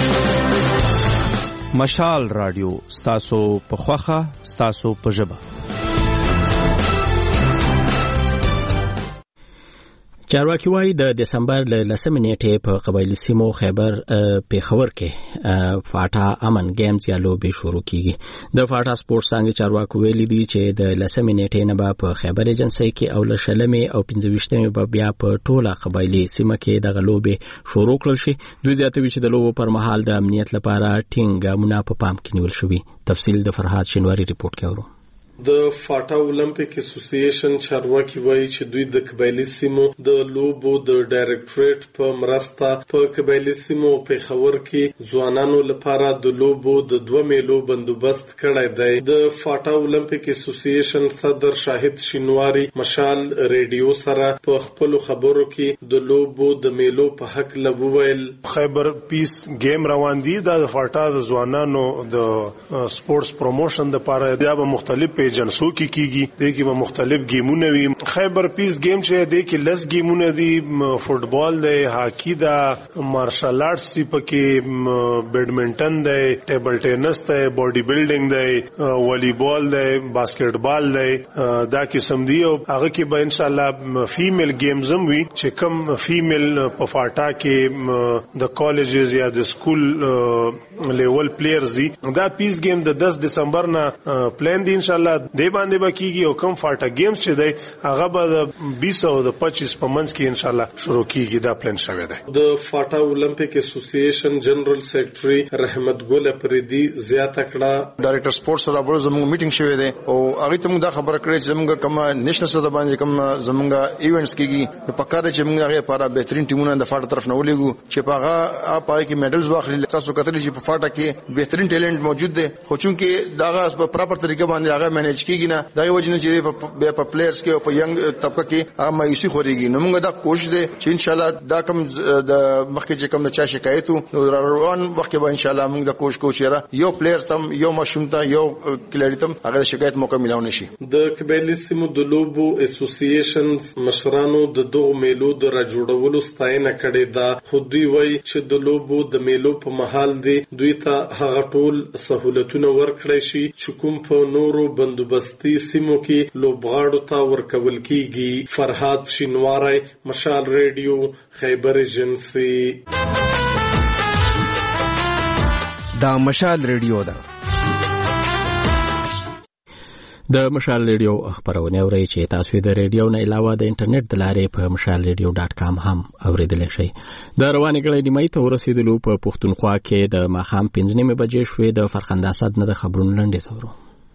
مشال رادیو ستاسو په خوخه ستاسو په ژبه. چارواکي وایي د دسمبر ل لسمې نیټې په قبایلی سیمو خیبر پیښور کې فاټا امن گیمز یا لوبې شروع کیږي. د فاټا سپورټس څنګه چارواکي ویلي دي چې د لسمې نیټې نه به په خیبر ایجنسي کې او ل شلمې او پنځه ویشتمې به بیا په ټوله قبایلی سیمه کې د لوبې شروع کړل شي. دوی زیاتوي چې د لوبو پر مهال د امنیت لپاره ټینګ ګامونه په پام کې نیول شوي. تفصیل د فرهاد شینواری ریپورت کې اورو. د فاټا اولمپیک اسوسییشن چارواکي وایي چې دوی د قبایلی سیمو د لوبو د ډایریکټریټ په مرسته په قبایلی سیمو په خبر کې ځوانانو لپاره د لوبو د دوه میلو بندوبست کړی دی. د فاټا اولمپیک اسوسییشن صدر شاهد شینواری مشال ریډیو سره په خپل خبرو کې د لوبو د میلو په حق لوبویل. خیبر پیس گیم روان دي د فاټا د ځوانانو د سپورتس پروموشن لپاره د مختلف جنسو کې کیږي د کې به مختلف گیمونه وي. خیبر پیس گیم چې د کې لس گیمونه دي فوتبال دی هاکی دا مارشل آرټس دی پکې بیډمنټن دی ټیبل ټینس دی باډي بلډینګ دی والیبال دی باسکټ بال دی دا قسم دی او هغه کې به ان شاء الله فیمیل گیمز هم وي چې کوم فیمیل په فاټا کې د کالجز یا د سکول لیول پلیئرز دي دا پیس گیم د دس دسمبر نه پلان دی ان شاء الله دی باندې بکیږي او کوم فاټا گیمز چې دی هغه به د بیس او د پچیس په منځ کې ان شاء الله شروع کیږي دا پلان شوی دی. د فاټا اولمپیک اسوسییشن جنرال سیکریټري رحمت ګل پریدي زیاته کړه ډایریکټر سپورتس سره به زموږ میټینګ شوی دی او هغه ته موږ دا خبره کړې چې زموږ کوم نېشنل سره باندې کوم زموږ ایونټس کیږي نو پکاره چې موږ هغه لپاره بهترین ټیمونه د فاټا طرف نه ولېګو چې په هغه پای کې میډلز واخلي. تاسو کتلی چې په فاټا کې بهترین ټیلنټ موجود دی خو چونکې داغه په پراپر طریقه باندې هغه مینیج کیږي نه دا یو وجنه چې په پلیئرز کې او په ینګ طبقه کې هغه مایوسي خوريږي. نو موږ دا کوشش دی چې ان شاء الله دا کوم د مخکې چې کوم د چا شکایت نو روان وخت کې به ان شاء الله موږ د کوشش کوو چې یو پلیئر تم یو مشوم ته یو کلری تم هغه شکایت موقع ملونه شي. د قبایلی سیمو د لوبو اسوسییشن مشرانو د دوه میلو د راجوړولو ستاینه کړې ده خو دوی وایي چې د لوبو د میلو په محل دی دوی ته هغه ټول سہولتونه ورکړي شي چې کوم په نورو بند بندوبستي سیمو کې لوبغاړو ته ورکول کیږي. فرهاد شینواری، مشال ریډیو، خیبر ایجنسی. دا مشال ریډیو ده. د مشال ریډیو خبرونه اورئ چې تاسو د ریډیو نه علاوه د انټرنیټ د لارې په مشال ریډیو ډاټ کام هم اوریدلی شئ. د روانې غړې نیمایي ته ورسېدلو په پښتونخوا کې د ماښام پنځه نیمې بجې شوې. د فرخنده اسد نه د خبرونو لنډیز اورو.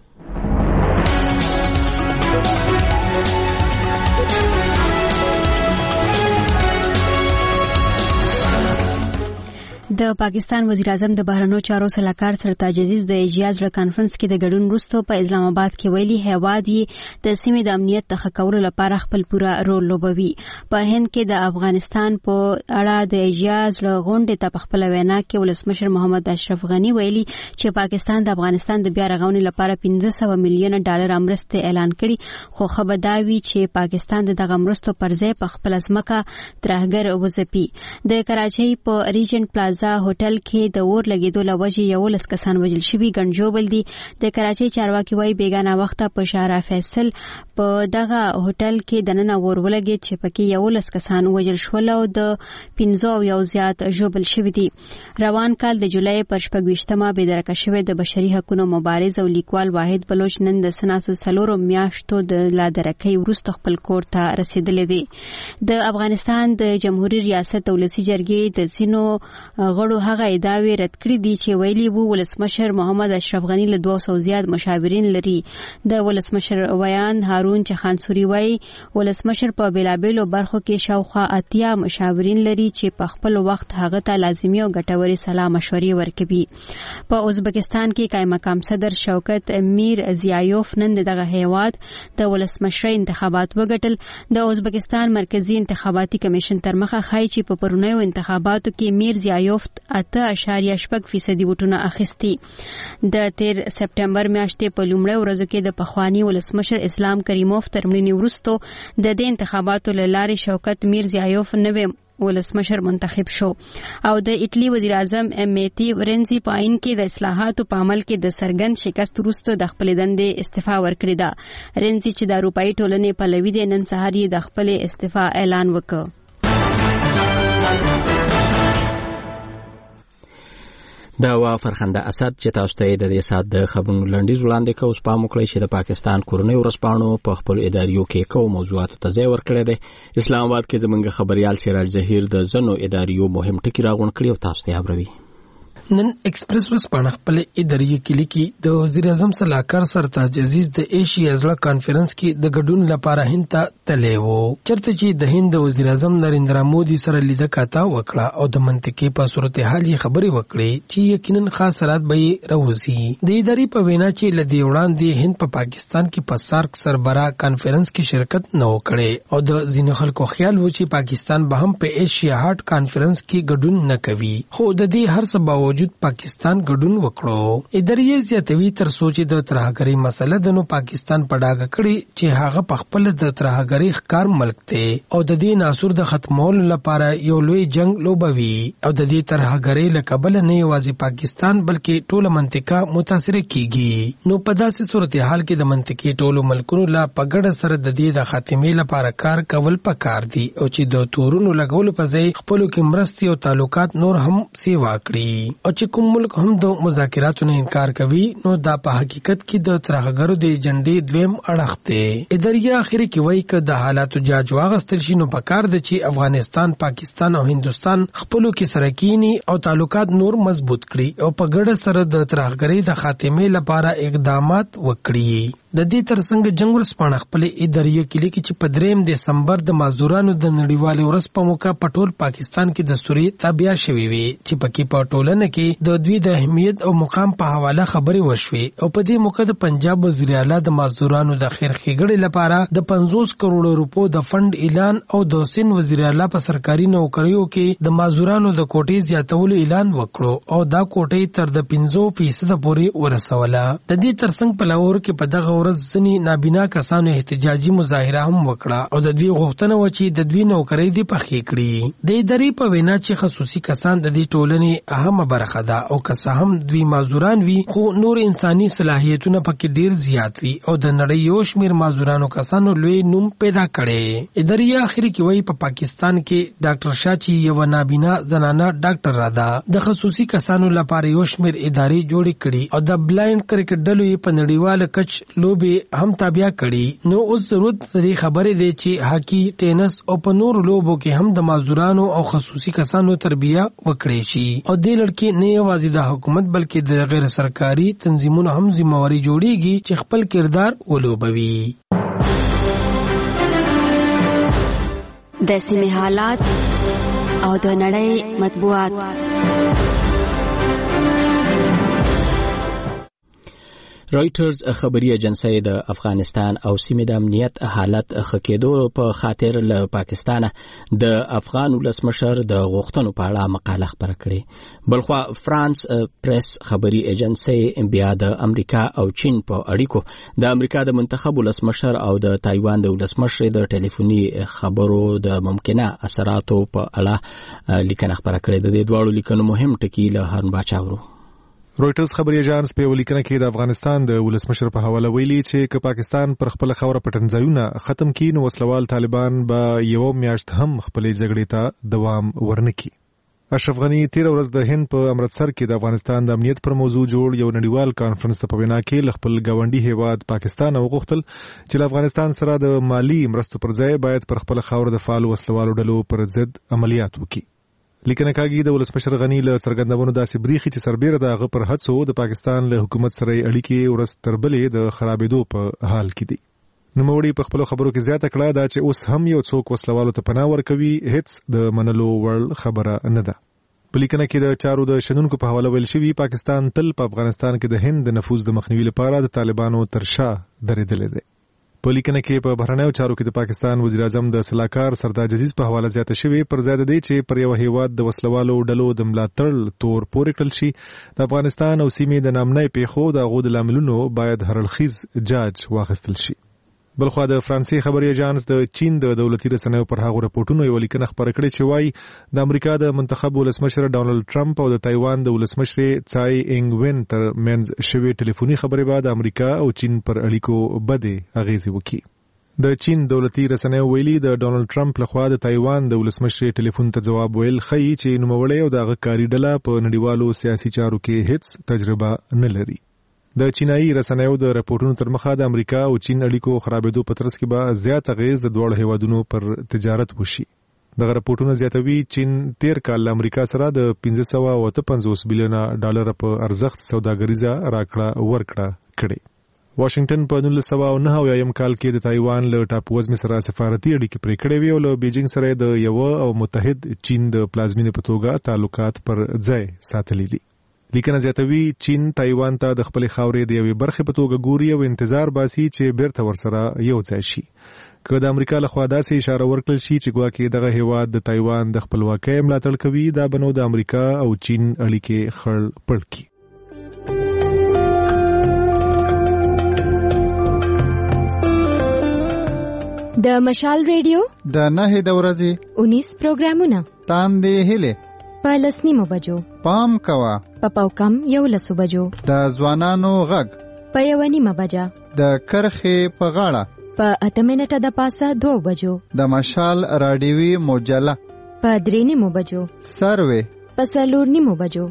د پاکستان وزیر اعظم د بهرنیو چارو سلاکار سرتاج عزیز د ایجاز ر کانفرنس کې د ګډون وروسته په اسلام آباد کې ویلي هیواد یې د سیمې د امنیت د ښه کولو لپاره خپل پوره رول لوبوي. په هند کې د افغانستان په اړه د ایجاز ر غونډې ته په خپل وینا کې ولسمشر محمد اشرف غنی ویلي چې پاکستان د افغانستان د بیا رغونې لپاره پنځه سوه میلیونه ډالر مرسته اعلان کړي، خو خبرداوي چې پاکستان دغه مرستو پر ځای په خپل ځمکه ترهګر وځپي. د کراچۍ په ریجنټ پلازا هوټل کې د اور لګیدو لوجې یولس کسان وژل شوي. ګنجوبل دي د کراچۍ چارواکي وايي بیګانه وخته په شارع فیصل په دغه هوټل کې د نن اور ولګید چې پکې یولس کسان وژل شول او د پنځه او یو زیات ژوبل شوي دي. روان کال د جولای پر شپږویشتمه بېدرکه شوی د بشري حقوقو مبارز او لیکوال واحد بلوچ نن د سناسو څلورو میاشتو د لادرکۍ وروسته خپل کور ته رسیدلی دی. د افغانستان د جمهوریت ریاست ولسی جرګې د ځینو غړو هغه ادعاوې رد کړې دي چې ویلي وو ولسمشر محمد اشرف غنی له دوه سوه زیات مشاورین لري. د ولسمشر ویان هارون چخانسوري وایي ولسمشر په بیلابیلو برخو کې شاوخوا اتیا مشاورین لري چې په خپل وخت هغه ته لازمي او ګټورې سلا مشورې ورکوي. په ازبکستان کې قائم مقام صدر شوکت میر زیایوف نن دغه هیواد د ولسمشر انتخابات وګټل. د ازبکستان مرکزی انتخاباتي کمیشن تر مخه خای چې په پرونیو انتخاباتو کې میر زیایوف اته اشاریه شپږ فیصدي ووټونه اخیستي. د تیر سپټمبر میاشتې په لومړۍ ورځو کې د پخوانی ولسمشر اسلام کریموف تر مړینې وروسته د دې انتخاباتو له لارې شوکت میر زیایوف نوی ولسمشر منتخب شو او د ایټلی وزیر اعظم میتی رنزي په عین کې د اصلاحاتو په عمل کې د سرګند شکست وروسته د خپل دندې استعفا ورکړې ده. رنزي چې د اروپאי ټولنې پلوي دی نن سهار یې د خپل استعفا اعلان وکړ. دا وا فرخنده اسد چې تاسو ته د دې سات د خبرونو لنډیز وړاندې کوو. سپام وکړئ چې د پاکستان کورنۍ ورځپاڼو په خپل اداریو کې کوم موضوعاتو ته ځای ورکړی دی. اسلام آباد کې زموږ خبريال سراج ظهیر د زنو اداریو مهم ټکي راغون کړی او تاسو ته اوروي. نن ایکسپریس ورځپاڼه خپل اداري کې لیکي د وزیر اعظم سلاکار سرتاج عزیز د ایشیا ازلا کانفرنس کې د ګډون لپاره هند ته تللی و، چرته چې د هند وزیر اعظم نریندرا مودي سره لیده کاته وکړه او د منطقي په صورتحال یې خبرې وکړې چې یقینا خاص حالات به راوځي. د اداري په وینا چې لدی وړاندې هند په پاکستان کې په سارک سربراہ کانفرنس کې شرکت نه وکړي او د ځینو خلکو خیال و چې پاکستان به هم په ایشیا هارت کانفرنس کې ګډون نه کوي، خو د دې هر څه باوجود پاکستان ګډون وکړو. اداري زیاتوي تر سوچ د ترهګری مسله د نو پاکستان په ډاګه کړي چې هغه په خپل د ترهګری ښکار ملک ته او د دې ناسور د ختمولو لپاره یو لوی جنگ لوبوي او د دې ترهګری له کبل نه یوازې پاکستان بلکې ټوله منطقه متاثر کیږي. نو په داسې صورتحال کې د منطقي ټولو ملکونو لا پګړه سره د دې د خاتمې لپاره کار کول پکار دي او چې د تورونو لګول په ځای خپل کې مرستي او تعلقات نور هم سیوا کړي. او چې کوم ملک هم د مذاکراتو نه انکار کوي نو دا په حقیقت کې د ترهګرو د ایجنډې دویم اړخ دی. اداري اخر کې وایي چې د حالاتو جاج واغستل شي نو پکار دی چې افغانستان، پاکستان او هندستان خپلو کې سره کینی او تعلقات نور مضبوط کړي او په ګډه سره د ترهګرۍ د خاتمې لپاره اقدامات وکړي. د دې ترڅنګ جنگ ورځپاڼه خپل اداري کې لیکي چې په دریم دسمبر د مزدورانو د نړیوال ورځ په موقع په ټول پاکستان کې دستوري تابع شوي وي چې پکې په ټولنه کې د دوی د اهمیت او مقام په حواله خبرې وشوي او په دې موقع د پنجاب وزیر اعلی د مزدورانو د خیر ښېګړې لپاره د پنځوس کروڑ روپو د فند اعلان او د سین وزیر اعلی په سرکاري نوکریو کې د مزدورانو د کوټې زیاتولو اعلان وکړو او دا کوټې تر د پنځه فیصد پورې ورسوله. د دې ترڅنګ په لاهور کې په دغه ورځ ځنی نابینا کسانو احتجاجي مظاهره هم وکړه او د دوی غوښتنه و چې د دوی نوکرۍ دې پخې کړي. د ادارې په وینا چې خصوصي کسان د دې ټولنې اهمه برخه ده او که څه هم دوی معذوران وي خو نور انساني صلاحیتونه پکې ډیر زیات وي او د نړۍ یو شمېر معذورانو کسانو لوی نوم پیدا کړي. ادارې اخري کې وایي په پاکستان کې ډاکټر شاچی یو نابینا زنانه ډاکټر را ده. د خصوصي کسانو لپاره یو شمېر ادارې جوړې کړي او د بلایند کرکټ ډلو یې په نړیواله کچ لوبې هم تابع کړي. نو اوس ضرورت دې خبرې دی چې هاکي، ټینس او په نورو لوبو کې هم د معذورانو او خصوصي کسانو تربیه وکړي شي او دې لړ نه یوازې د حکومت بلکې د غیر سرکاري تنظیمونو هم ذمہواری جوړیږي چې خپل کردار ولوبوي. د سیمې حالات او د نړۍ مطبوعات. رایټرز خبري ایجنسی د افغانستان او سیمې د امنیت حالت ښه کېدو په خاطر له پاکستان د افغان ولسمشر د غوښتنو په اړه مقاله خپره کړې. بلخوا فرانس پریس خبري ایجنسی بیا د امریکا او چین په اړیکو د امریکا د منتخب ولسمشر او د تایوان د ولسمشر د ټلیفوني خبرو د ممکنه اثراتو په اړه لیکنه خپره کړې. د دې دواړو لیکنو مهم ټکي له هارون باچا ورو. رويټرز خبري اژانس په ولیکنه کې د افغانستان د ولسمشر په حواله ویلي چې که پاکستان پر خپل خوره پټنځایونه ختم کړي نو وسلوال طالبان به یو میاشت هم خپلې جګړې ته دوام ورنکړي. اشرف غنی تیر ورځ د هند په امرتسر کې د افغانستان د امنیت پر موضوع جوړ یو نړیوال کانفرنس ته په وینا کې خپل گاونډي هیواد پاکستان وغوښتل چې له افغانستان سره د مالی مرستو پر ځای باید پر خپل خوره د فعال وسلوالو ډلو پر ضد عملیات وکړي. لیکنه کاږي د ولسمشر غنی له څرګندونو داسې بریخي چې سربېره د هغه پر هڅو د پاکستان له حکومت سره اړیکې ورځ تر بلې د خرابېدو په حال کې دي. نوموړي په خپل خبرو کې زیاته کړه دا چې اوس هم یو څوک وسلوالو ته پناه ورکوي هیڅ د منلو وړ خبره نه ده. په لیکنه کې د چارو د شنونکو په حواله ویل شوی پاکستان تل په افغانستان کې د هند د نفوذ د مخنیوي لپاره د طالبانو تر شا درېدلی دی. په لیکنه کې په بهرنیو چارو کې د پاکستان وزیر اعظم د سلاکار سردار عزیز په حواله زیاته شوی پر ځای د دې چې پر یو هیواد د وسلوالو ډلو د ملاتړ تور پورې کړل شي د افغانستان او سیمې د نامنۍ پیښو د غو د لاملونو باید هرلخیز جاج واخیستل شي. بلخوا د فرانسې خبري اژانس د چین د دولتي رسنیو پر هغه راپورټونو یو لیکنه خپره کړې چې وايي د امریکا د منتخب ولسمشر ډونالد ټرمپ او د تایوان د ولسمشر څای اینګ وین تر منځ شوی ټلیفوني خبرې بعد امریکا او چین پر اړیکو بده اغیزه وکړي. د چین دولتي رسنیو ویلي د ډونالد ټرمپ لخوا د تایوان د ولسمشر ټلیفون ته جواب ویل خي چې نوموړی او د هغه کاری ډله په نړیوالو سیاسي چارو کې هیڅ تجربه نه لري. د چینایي رسنیو د راپورټونو تر مخه د امریکا او چین اړیکو خرابېدو په ترڅ کې به زیات اغیز د دوه هیوادونو پر تجارت وشي. دغه راپورټونه زیاتوي چین تیر کال امریکا سره د پنځه سوه پنځوس بلیونه ډالر په ارزښت سوداګریزه راکړه ورکړه کړې. واشنگټن په نولس سوه نهه اویایم کال کې د تایوان له ټاپووزمې سره سفارتي اړیکې پرې کړې وې او له بیجینګ سره د یو او متحد چین د پلازمینې په توګه تعلقات پر ځای ساتلي دي. لیکنه زیاتوي چین تایوان ته د خپل خاورې د یوې برخې په توګه ګوري او انتظار باسي چې بیرته ورسره یو ځای شي. که د امریکا لخوا داسې اشاره ورکړل شي چې ګواکې دغه هیواد د تایوان د خپلواکۍ ملاتړ کوي دا بنو د امریکا او چین اړیکې خړ پړ کړي. د مشال ریډیو د نهه د ورځې انیس پروګرامونه تاندې هله په لسنیمو بجو پام کوا په پاوکم یو لسو بجو د ځوانانو غږ په یو نیمه بجا د کرخې په غاړه په اته منټه د پاسه دو بجو د مشال رادیوي مجله په درې نیمو بجو سروي په څلور نیمو بجو.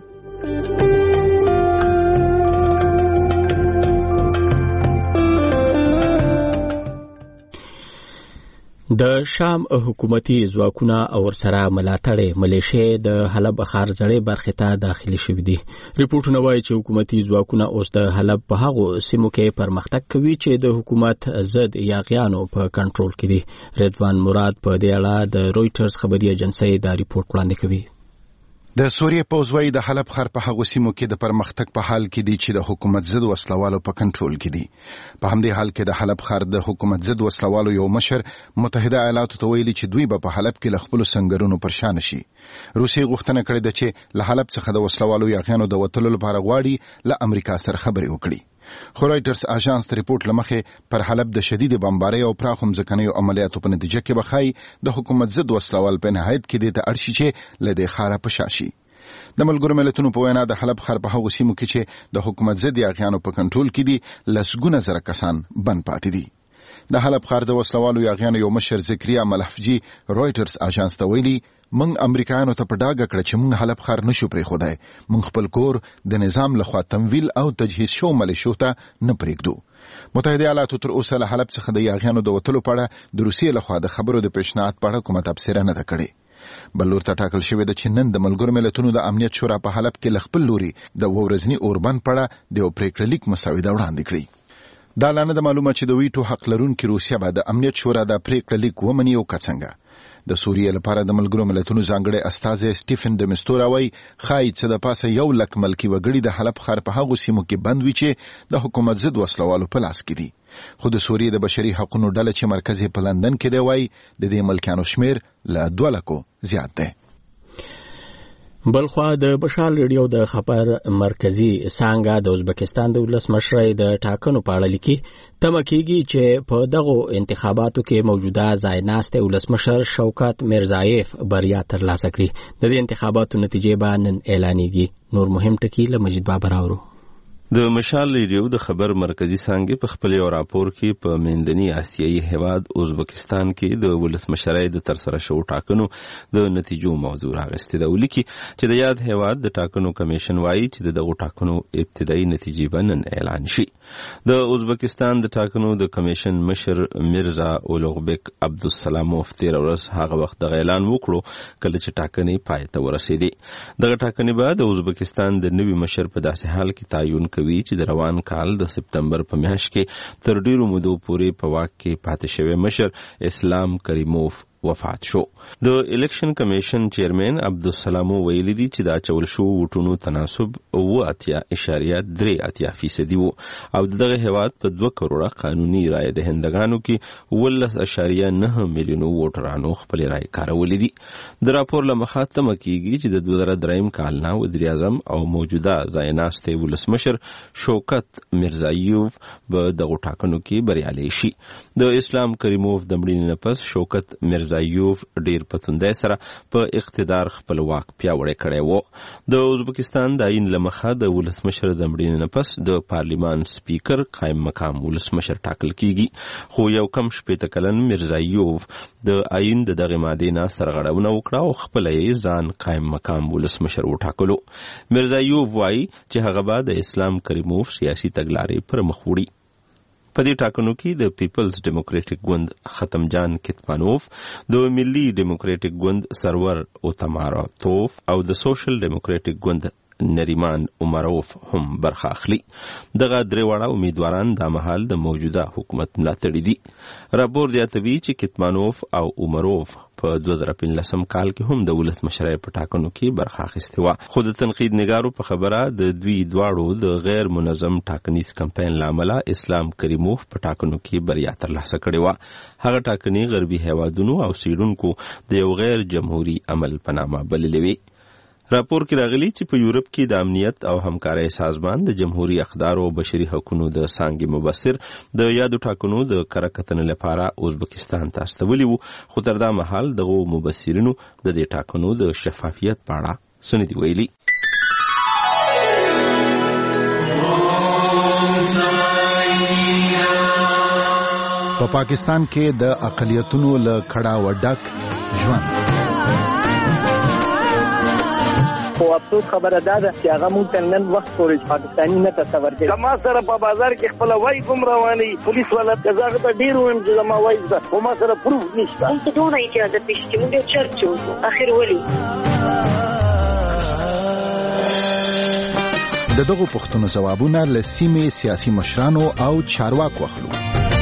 د شام حکومتي ځواکونه او ورسره ملاتړ ملیشې د حلب ښار زړې برخې ته داخلي شوي دي. ریپورټونه وایي چې حکومتي ځواکونه اوس د حلب په هغو سیمو کې پرمختګ کوي چې د حکومت ضد یاغیانو په کنټرول کې دي. رضوان مراد په دې اړه د رويټرز خبري ایجنسی دا ریپورټ وړاندې کوي. د سوریې پوځ وايي د حلب ښار په هغو سیمو کې د پرمختګ په حال کې دي چې د حکومت ضد وسلوالو په کنټرول کې دي. په همدې حال کې د حلب ښار د حکومت ضد وسلوالو یو مشر متحده ایالاتو ته ویلي چې دوی به په حلب کې له خپلو سنګرونو پرشان شي. روسیې غوښتنه کړې ده چې له حلب څخه د وسلوالو یاغیانو د وتلو لپاره غواړي له امریکا سره خبرې وکړي. خو رایټرز اژانس ته ریپورت لمخې پر حلب د شدید بمبارۍ او پراخو ځمکنیو عملیاتو په نتیجه کې بخای د حکومت ضد وسلوال په نهایت کې د اړشي چې لدې خاره پشاشي. د ملګرو ملتونو په وینا د حلب ښار په هغو سیمو کې چې د حکومت ضد یاغیانو په کنټرول کې دي لسګونه زره کسان بند پاتې دي. د حلب ښار د وسلوالو یاغیانو یو مشر ذکریا ملحفجي رایټرز اژانس ته ویلي موږ امریکایانو ته په ډاګه کړه چې موږ حلب ښار نشو پرېښودای، موږ خپل کور د نظام لخوا تمویل او تجهیز شو ملیشو ته نه پرېږدو. متحده ایالاتو تر اوسه له حلب څخه د یاغیانو د وتلو په اړه د روسیې لخوا د خبرو د پیشنهاد په اړه کومه تبصره نه ده کړې. بل لور ته ټاکل شوې ده چې نن د ملګرو ملتونو د امنیت شورا په حلب کې له خپل لوري د ورځني اوربند په اړه د یو پرېکړه لیک مسوده وړاندې کړي. دا لا نه ده معلومه چې د ویټو حق لرونکي روسیه به د امنیت شورا د پرېکړه لیک ومني او که څنګه. د سوریې لپاره د ملګرو ملتونو ځانګړی استازی سټیفن د مستورا وایي ښایي چې د پاسه یو لک ملکي وګړي د حلب ښار په هغو سیمو کې بند وي چې د حکومت ضد وسلوالو په لاس کې دي. خو د سوریې د بشري حقوقو ډله چې مرکز یې په لندن کې دی وایي د دې ملکیانو شمیر له دوه لکو زیات دی. بلخوا د بشال ریډیو د خبر مرکزی څنګه د ازبکستان د ولسمشر د ټاکنو په اړه لیکي تمه کیږي چې په دغه انتخاباتو کې موجوده ځایناست ولسمشر شوکت میرزایف بریا ترلاسه کړي. د دې انتخاباتو نتیجې به نن اعلانېږي. نور مهم ټکي له مجید بابر اورو. د مشال ریډیو د خبر مرکزی څنګه په خپل یو راپور کې په میندني آسیایي هیواد ازبکستان کې د ولسمشرۍ د ترسره شوو ټاکنو د نتیجو موضوع راغستې ده. ولیکي چې د یاد هیواد د ټاکنو کمیشن وایي چې دغه ټاکنو ابتدایي نتیجې به نن اعلان شي. د ازبکستان د ټاکنو د کمیشن مشر میرزا اولغبک عبدالسلاموف تیر ورځ هغه وخت د اعلان وکړو کله چې ټاکنې پای ته ورسېدې. دغه ټاکنې به د ازبکستان د نوي مشر په داسې حال کې تعین کوي چې د روان کال د سپتمبر په میاشت کې تر ډیرو مودو پورې په واک کې پاتې شوی مشر اسلام کریموف وفات شو. د الیکشن کمیشن چیرمن عبدالسلام ویلي دي چې دا چول شو وټونو تناسب اوه اتیا اشاریه درې اتیا فیصدي وو او دغه هیواد په دوه کروڑه قانوني رای دهندگانو کې ولس اشاریه نه میلیونو ووټرانو خپل رای کارولې دي. د راپور له مخه تمه کیږي چې د دوه زره دریم کال نه وزیر اعظم او موجوده ځایناست ولسمشر شوکت میرزایوف به دغه ټاکنو کې بریالي شي. د اسلام کریموف د مړینې نه پس شوکت میرزایوف ډیر پتوندای سره په اقتدار خپل واک پیاوړی کړی وو. د ازبکستان د عین لمخه د ولسمشر د مړینې نه پس د پارلیمان سپیکر قائم مقام ولسمشر ټاکل کیږي. خو یو کم شپېته کلن میرزایوف د عین د دغه ماده نه سرغړونه وکړه او خپل یې ځان قائم مقام ولسمشر وټاکلو. میرزایوف وایي چې هغه به د اسلام کریموف سیاسي تګلارې پر مخ وړي. په دې ټاکنو کې د پیپلز ډیموکراټک ګوند ختم جان کتمانوف، د ملي ډیموکراټک ګوند سرور اوتماراتوف او د سوشل ډیموکراټک ګوند نریمان عمروف هم برخه اخلي. دغه درې واړه امیدواران د مهال د موجوده حکومت ملاتړي دي. راپور زیاتوي چې کتمانوف او عمروف په دوه زره پنځلسم کال کې هم د ولسمشرۍ په ټاکنو کې برخه اخیستې وه. خو د تنقید نګارو په خبره د دوی دواړو د غیر منظم ټاکنیز کمپاین له امله اسلام کریموف په ټاکنو کې بریا ترلاسه کړې وه. هغه ټاکنې غربي هیوادونو او څېړونکو د یو غیر جمهوري عمل په نامه بللې وې. راپور کې راغلي چې په یورپ کې د امنیت او همکارۍ سازمان د جمهوری اقدار او بشري حقوقو د څانګې مبصر د یادو ټاکنو د کره کتنې لپاره ازبکستان ته استولی وو. خو تر دا مهال دغه مبصرینو د دې ټاکنو د شفافیت په اړه څه نه دي ویلي. په پاکستان کې د اقلیتونو له کړه وډک ژوند خو افسوس خبره ده چې هغه مونږ ته نن وخت پورې پاکستاني نه تصور کوي. زما سره په بازار کې خپل وای کوم رواني پولیس والا دغه ته ډیر ویم چې زما وای ده خو ما سره پروف نشته. مونږ ته ټول اجازه پېښ چې موږ چرچ وو اخر ولي د دغه پښتنو ځوابونه له سیمې سیاسي مشرانو او چارواکو اخلو.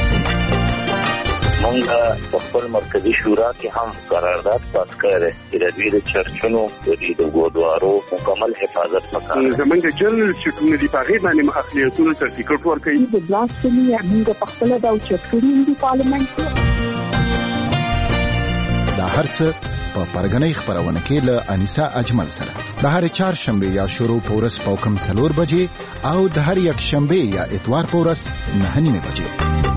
مونږ په خپل مرکزی شورا کې هم قرارداد پاس کړی چې د دوی د چرچونو د د ګودوارو مکمل حفاظت وکړي. زمونږ جنرال سکرټری دی په هغه باندې اخلاقیاتونو سرټیفیکټ ورکړي. د بلاسفمي موږ په خپل د چرچونو د پارلیمنت دا هرڅه په پرګنۍ خبرونه کې له انیسا اجمل سره د هر چهارشنبه یا شروع پورس پوکم څلور بجې او د هر یک شنبه یا اتوار پورس نه نیمه بجې.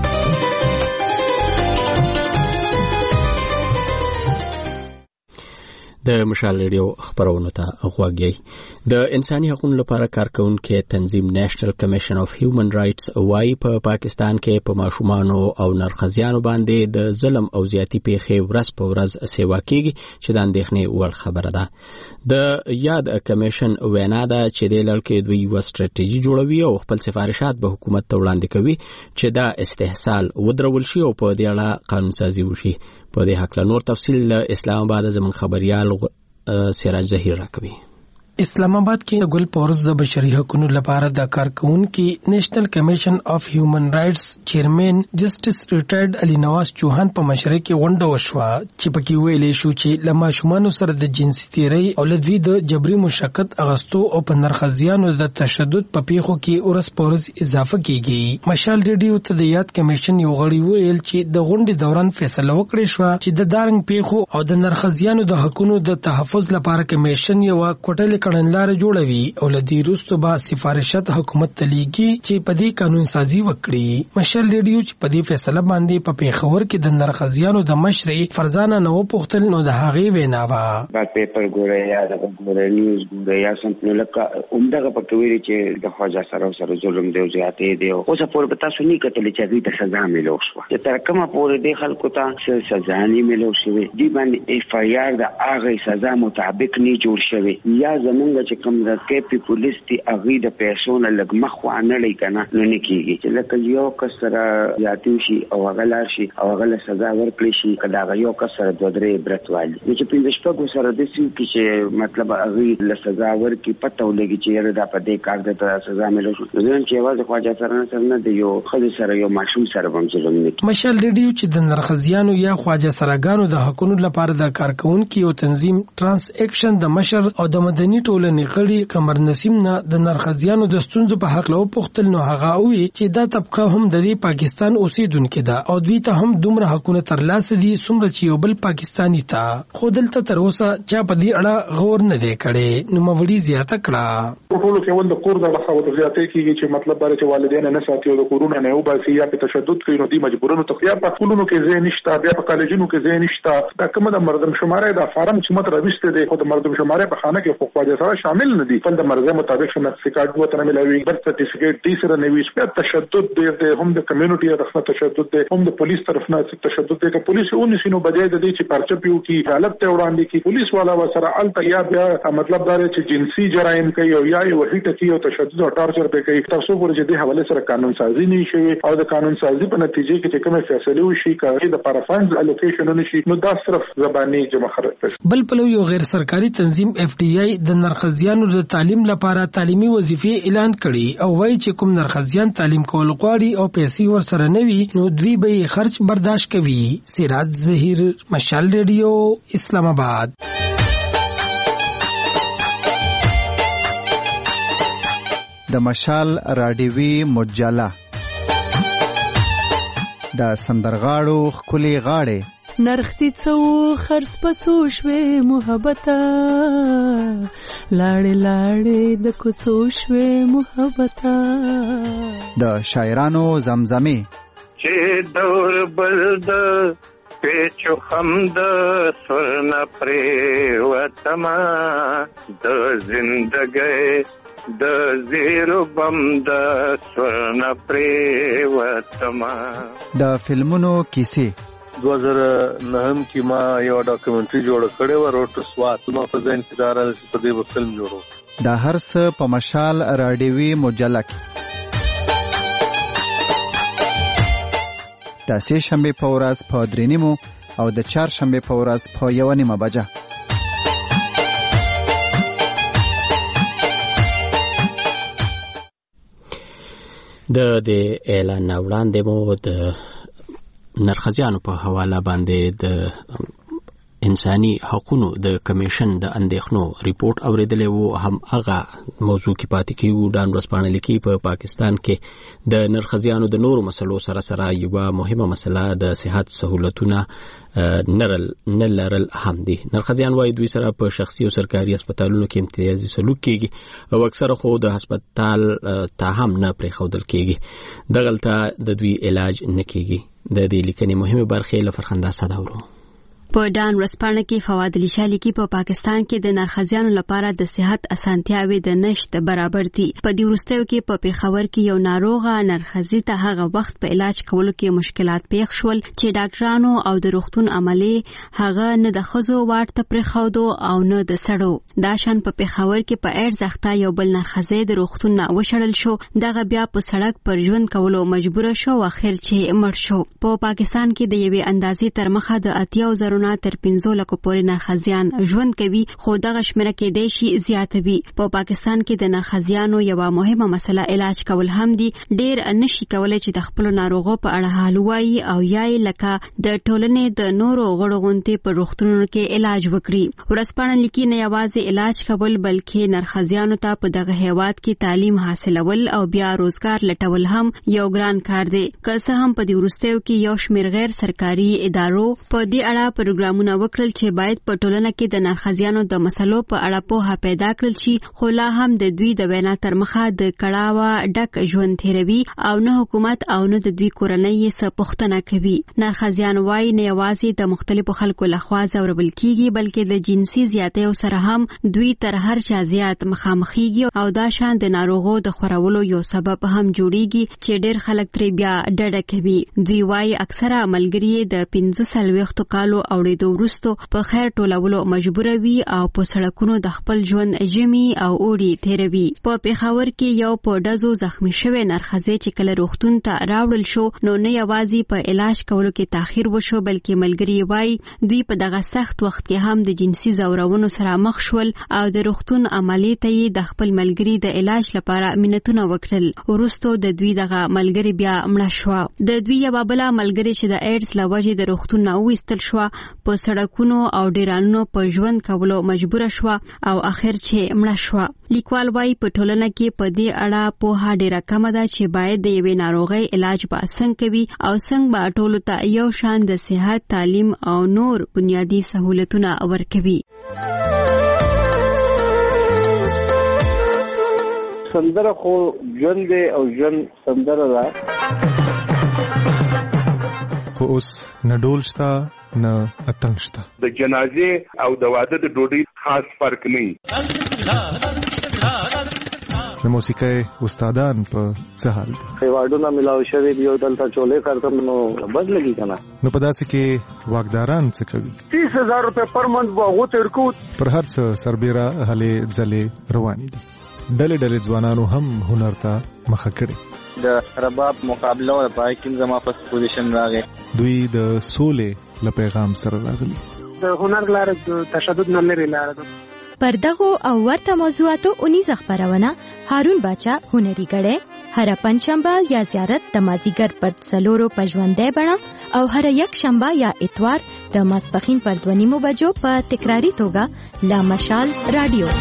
د مشال ریډیو خبرونه ته غوږی. د انساني حقوقو لپاره کارکونکو تنظیم نېشنل کمیشن اف هیومن رائټس وايي په پاکستان کې په ماشومانو او نرخزیانو باندې د ظلم او زیاتی پیښې ورځ په ورځ سیوا کیږي چې د اندېښنې وړ خبره ده. د یاد کمیشن وینا ده چې د لړکې دوی یو ستراتیژي جوړوي او خپل سفارشات به حکومت ته وړاندې کوي چې دا استحصال ودرول شي او په دې اړه قانون سازي وشي. په دې حق له نور تفصیل اسلام آباد زمون خبريال سراج ظهیر راکوي. اسلام آباد کې ګل پورس د بشري حقوقو لپاره د کارکونکو نېشنل کمیشن اف هیومن رائټس چیرمن جسټس ریټایرډ علي نواز چوهان په مشره کې غونډه وشوه چې پکې ویلې شو چې لما شومان سره د جنسي تیری او لدوی د جبري مشقت اغستو او په نرخزیانو د تشدد په پیښو کې ورس پورس اضافه کیږي. مشال ریډیو ته د یاد کمیشن یو غړي ویل چې د غونډې دوران فیصله وکړه شو چې د دارنګ پیښو او د نرخزیانو د حقوقو د تحفظ لپاره کمیشن یو کوټل کړنلار جوړوي او لدی روستو با سفارشات حکومت تلیږي چې په دې قانون سازي وکړي. مشال ریډیو چې په دې فیصله باندې په پیښور کې د نرخزیانو د مشري فرزانه نو پختل نو د هغې وینا وا با پیپر ګورې یا د ګورې نیوز ګورې یا سم نو لکه عمدغه پکې ویلي چې د خواجه سره سره ظلم دی او زیاتې دی او څه پور پتا سني کتل چې دوی ته سزا ملو شو چې تر کومه پورې د خلکو ته سزا نه ملو شوې دی باندې اف آی آر د هغه سزا مطابق نه جوړ شوی یا زمونږ چې کوم د کیپی پولیس دی هغه د پیسو نه لګ مخ وانه لیکنه نو نه کیږي چې لکه یو کسره یاتو شي او هغه لار شي او هغه سزا ورکړي شي کله یو کسره د درې برتوالي چې په دې شپږو سره د سیو کې چې مطلب هغه له سزا ورکړي پته ولګي چې دا په دې کار د سزا ملو شو ځکه چې واځه خواجه سره سره نه دی یو خدي سره یو ماشوم سره هم ظلم نه کوي. مشال ریډیو چې د نرخزیانو یا خواجه سرګانو د حقوقو لپاره د کارکونکو یو تنظیم ترانس اکشن د مشر او د مدني ټولنې غړي قمر نسیم نه د نرخزیانو د ستونزو په حق له پختل نو هغه وی چې دا طبقه هم د پاکستان اوسیدونکو ده او دوی ته هم دومره حقونه ترلاسه دي څومره چې یو بل پاکستانی ته خو دلته تر اوسه چا په دې اړه غور نه دی کړي. نو مولوی زیاته کړه ټول کې ول د کور د بخاوت زیاتې کیږي چې مطلب دا چې والدین نه ساتي او د کورونه نه او باسي یا په تشدد کوي نو دي مجبورونو ته خیا په کولونو کې ځای نشته بیا په کالجونو کې ځای نشته دا کومه د مردم شماره د فارم چې مت راويسته دي خو د مردم شماره په خانه کې خو خواجه سره شامل نه دي په د مرزه مطابق شناخت کارت وته نه ملوي برث سرټیفیکیټ دي سره نه وي په تشدد دی هم د کمیونټي طرف نه تشدد دی هم د پولیس طرف نه تشدد دی که پولیس اونې سينو بجای د دې چې پرچه پیو کی حالت ته وړاندې کی پولیس والا وسره الته یا بیا مطلب دا چې جنسي جرایم کوي او یا وحی ټکی او تشدد او ټارچر به کوي تاسو ورته د حواله سره قانون سازي نه شي او د قانون سازي په نتیجه کې چې کومه فیصله وشي کوي د پارافانز الوکیشن نه شي نو دا صرف زبانی جمع خرج. بل پلو یو غیر سرکاري تنظیم اف ډي آی د نرخزیانو د تعلیم لپاره تعلیمي وظیفې اعلان کړي او وایي چې کوم نرخزیان تعلیم کول غواړي او پیسې ورسره نه وي نو دوی به خرچ برداشت کوي. سراج ظهیر مشال ریډیو اسلام آباد. د مشال راډیوي مجله د سندرغاړو خولي غاړې نرختی څو خرڅ پسو شوې محبته لاړې لاړې د کوڅو شوې محبته د شاعرانو زمزمې چې دور بل د پیچو خمد سرنا پریوتما د زندګۍ د زیرو بم د سرنا پریوتما د فلمونو کیسې دو هزار نهم کې ما یو ډاکومنټري جوړ کړی و روټ سوات ما په ځین کې دارل په دې فلم جوړو د هر څه په مشال راډیوي مجله کې د سه شنبه په ورځ په درې نیمو او د چهار شنبه په ورځ په یو نیمه بجه د دې اعلان وړاندې مو د نرخزیانو په حواله باندې د انساني حقوقو د کمیشن د اندېښنو ریپورت اوریدلی وو. هم هغه موضوع کې پاتې کیږو. ډان ورځپاڼه لیکي په پا پاکستان کې د نرخزیانو د نورو مسلو سره سره یوه مهمه مسله د صحت سهولتونه نرل نلرل هم دي. نرخزیان وايي دوی سره په شخصي او سرکاري هسپتالونو کې امتیازي سلوک کیږي او اکثره خو د هسپتال ته هم نه پرېښودل کیږي. دغلته د دوی علاج نه کیږي. د دې لیکنې مهمه برخه له فرخنده صداورو. په ډان ورځپاڼه کې فواد علي شاه لیکي په پاکستان کې د نرخزیانو لپاره د صحت اسانتیاوي د نشت برابر دي. په دې وروستیو کې په پیښور کې یو ناروغه نرخزي ته هغه وخت په علاج کولو کې مشکلات پیښ شول چې ډاکټرانو او د روغتون عملي هغه نه د خزو واټ ته پرېښودو او نه د سړو. دا شان په پیښور کې په ایر ځخته یو بل نرخزي د روغتون نه وشړل شو. دغه بیا په سړک پر ژوند کولو مجبور شو او اخر چې مړ شو. په پاکستان کې د یوې اندازې تر مخه د اتیا زرو تر پنځو لکو پورې نرخزیان ژوند کوي، خو دغه شمیره کې د شي زیاتوي. په پاکستان کې د نرخزیانو یو مهمه مسله علاج کول هم دي. ډیر نشي کولای چې د خپل ناروغو په اړه حال وایي او یای لکه د ټولنې د نورو غړو غونډې په روغتونونو کې علاج وکړي. ورځپاڼه لیکي نه یوازې علاج کول بلکې نرخزیانو ته په دغه هیواد کې تعلیم حاصلول او بیا روزګار لټول هم یو ګران کار دی. که څه هم په دې وروستیو کې یو شمېر غیر سرکاري ادارو په دې اړه پروګرامونه وکړل چې باید په ټولنه کې د نرخزیانو د مسلو په اړه پوهه پیدا کړل شي، خو لا هم د دوی د وینا تر مخه د کړاوه ډک ژوند تیروي او نه حکومت او نه د دوی کورنۍ یې څه پوښتنه کوي. نرخزیان وايي نه یوازې د مختلفو خلکو لخوا ځورول کیږي بلکې د جنسي زیاتیو سره هم دوی تر هر چا زیات مخامخېږي او دا شان د ناروغو د خورولو یو سبب هم جوړیږي چې ډېر خلک ترې بیا ډډه کوي. دوی وايي اکثره ملګري د پنځه څلوېښتو کالو اوړېدو وروسته په خیر ټولولو مجبوروي او په سړکونو د خپل ژوند ژمي او اوړي تیروي. په پیښور کې یو په ډزو زخمی شوی نرخزی چې کله روغتون ته راوړل شو نو نه یوازې په علاج کولو کې تاخير وشو بلکې ملګري وايي دوی په دغه سخت وخت کې هم د جنسي زورونو سره مخ شول او د روغتون عملي ته یې د خپل ملګري د علاج لپاره منتونه وکړل. وروسته د دوی دغه ملګري بیا مړه شو. د دوی یو بل ملګري چې د ایډز لوجې د روغتون نه وېستل شو په سړکونو او ډیرانو په ژوند کولو مجبور شو او اخر چې مړه شو. لیکوال وايي په ټولنه کې په دې اړه په ډیره کم ده چې باید د یوې ناروغۍ علاج به څنګه کوي او څنګه به ټولو ته یو شان د صحت، تعلیم او نور بنیادی سہولتونه ورکوي. سندره خو ژوند او ژوند سندره ده، خو اوس نه ډول شته نه اتڼ شته. د جنازې او د واده د ډوډۍ خاص فرق نه. د موسیقۍ استادان په څه حال دي؟ ایوارډونه ملاو شوي دي او دلته چولې کارتم نو بد لګي کنه. نو په داسې کې واګداران څه کوي؟ تیس هزار روپے پر منت واغو ترکو پر هر څه سربېره هلې ځلې روانې دي. ډلې ډلې ځوانانو هم هنر ته مخه کړې. د رباب مقابله او پای کې زما په پوزیشن راغی. دوی د سولې له پیغام سره راغلي. د هنر لاره د تشدد نه لري لاره ده. پر دغه او ورته موضوعاتو اونیز خبرونه هارون باچا هنري غړې هر پنځشنبه یا زیارت د مازیګر پر څلورو پښوندې بڼه او هر یک شنبه یا اتوار د ماسپخین پر دوه نیمو بجو په تکراری توګه لا مشال رادیو.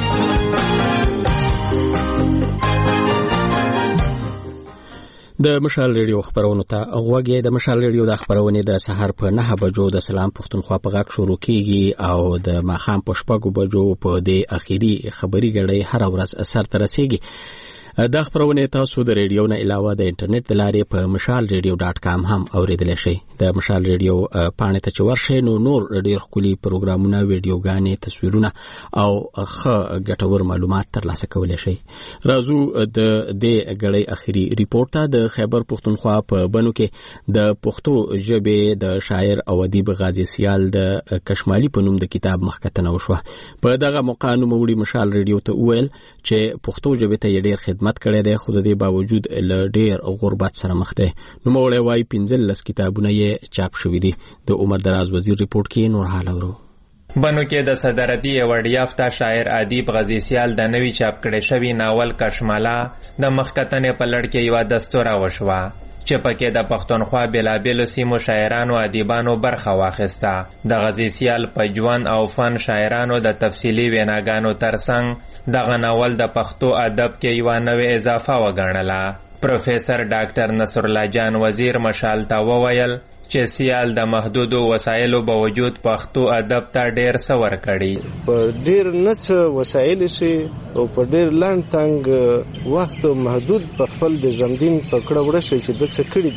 د مشال ریډیو خبرونه ته غوږی. د مشال ریډیو د خبرونه د سحر په نه بجو د سلام پښتونخوا په غاک شروع کیږي او د ماخام په شپږو بجو په د اخیری خبري غړي هر ورځ سر ته رسیږي. د خبرونه تاسو د ریډیو نه علاوه د انټرنیټ د لارې په مشال ریډیو ډاټ کام هم اوریدل شئ. د مشال ریډیو پاڼې ته چې ورشئ نو نور ډېر ښکلي پروګرامونه، ویډیوګانې، تصویرونه او ښه ګټور معلومات ترلاسه کولی شئ. راځو د دې غړي اخیری ریپورت ته. د خیبر پښتونخوا په بنو کې د پښتو ژبې د شاعر او ادیب غازی سیال د کشمالي په نوم د کتاب مخکتنه وشوه. په دغه موقع نوموړي مشال ریډیو ته وویل چې پښتو ژبې ته ډېر خدمت کړی دی، خو د دې باوجود له ډېر غربت سره مخ دی. نوموړی وایي پنځلس کتابونه یې چاپ شوي دي. د عمر دراز وزیر ریپورت کې نور حال اورو. بنو کې د صدارتي ایوارډ یافته شاعر ادیب غازی سیال د نوي چاپ کړي شوی ناول کشمالا د مخکتنې په لړ کې یو دستوره وشوه. چې پکې د پښتونخوا بېلابېلو سیمو شاعرانو ادیبانو برخه واخیسته. د غزي سیال په ژوند او فن شاعرانو د تفصیلي ویناګانو ترڅنګ دغه ناول د پښتو ادب کې یوه نوې اضافه وګڼله. پروفیسر ډاکټر نصرالله جان وزیر مشال ته وویل چې سیال د محدودو وسایلو باوجود پښتو ادب ته ډېر څه ورکړي. په ډېر نه څه وسایل شي او په ډېر لنډ تنګ وخت محدود په خپل د ژوندین په کړه وړه شي چې د څه کړي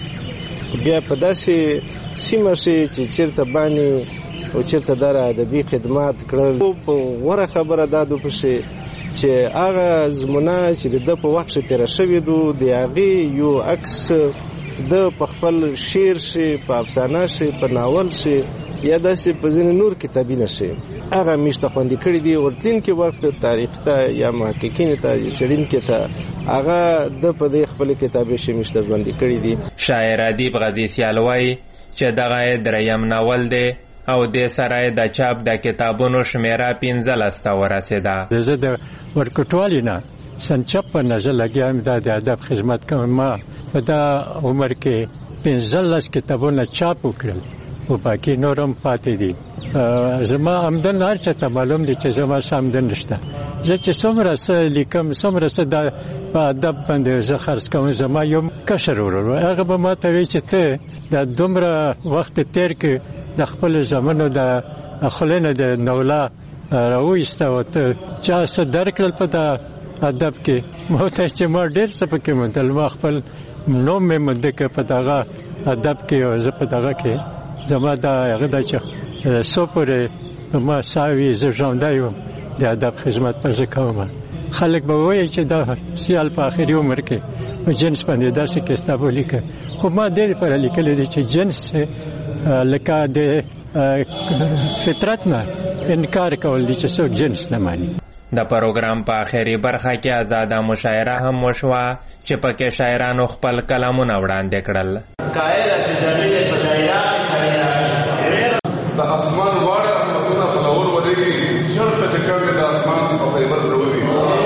دي. بیا په داسې سیمه شي چې چېرته باندې او چېرته دره ادبي خدمات کړل. په غوره خبره دا ده پشي چې هغه زمونه چې د په وخت تېره شوې دو د هغې یو عکس د په خپل شعر شي، په افسانه شي، په ناول شي، یا داسې په ځینې نور کتابونه شي، هغه میشته خوندي کړي دي. ورتلونکي وخت تاریخ ته یا محققین ته یا څېړونکي ته هغه د په دې خپلې کتابې شي میشته ژوندي کړي دي. شاعر ادیب غزي سیال وایي چې دغه یې دریم ناول دی او دې سره د چاپ د کتابونو شمیره پنځلس ته ورسېده. زه د ورکوټوالي نه سن چپن زه لګیا یم دا د ادب خدمت کوم. ما په دا عمر کې پنځلس کتابونه چاپ وکړل او باقي نور هم پاتې دي. زما آمدن هر چا ته معلوم دي چې زما څه آمدن نشته. زه چې څومره څه لیکم څومره څه د په ادب باندې زه خرڅ کوم. زما یو کشر ورور هغه به ما ته وایي چې ته دا دومره وخت تېر کې د خپل زمانو د خلینو د نولا راوېسته او ته چا څه درکړل په دا ادب کې. ما ته چې ما ډېر څه پکې موندل. ما خپل نوم مې مونده که په دغه ادب کې او زه په دغه کې زما دا هغه دا چې څو پورې ما ساوي زه ژوندی وم د ادب خدمت په زه کوم. خلک به وایي چې دا سیال په آخري عمر کې په جنس باندې داسې کتاب ولیکه. خو ما دې لپاره لیکلی دی چې جنس لکه د فطرت نه انکار کول دي چې څوک جنس نه مانی. د پروګرام په آخري برخه کې آزاده مشاعره هم وشوه چې پکې شاعرانو خپل کلامونه وړاندې کړل. د اسمان واړه رحمتونه په لور ورېږي چېرته چې کوم د اسمان په خیبر پروي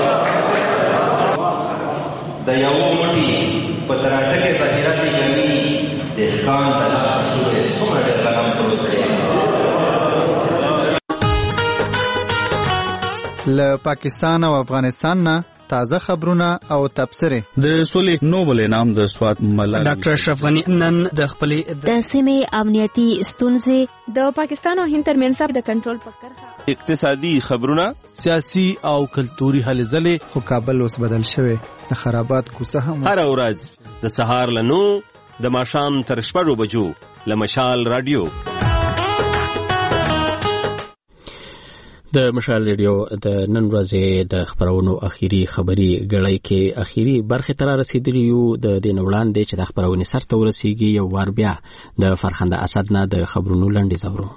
د یو موټي په تراټکه ظاهرات یعنی د خان د لاسو څومره ډېر رقم پروت دی. له پاکستان او افغانستان نه تازه خبرونه او تبصره. د سولې نوبل انعام د سوات ملالۍ ډاکټر اشرف غنی نن د خپلې د سیمې امنیتي ستونزې، د پاکستان او هند ترمنځ د کنټرول په کرښه، اقتصادي خبرونه، سیاسي او کلتوري هلې ځلې. خو کابل اوس بدل شوی د خرابات کوڅه هم. هر ورځ د سهار له نو د ماښام تر شپږو بجو له مشال رادیو. د مشال ریډیو د نن ورځې د خبرونو اخیری خبري غړی کې اخیری برخه تر رسیدلی یو د دین وړاندې چې د خبرونې سر ته ورسیږي یو وار بیا د فرخنده اسد نه د خبرونو لنډي زورو.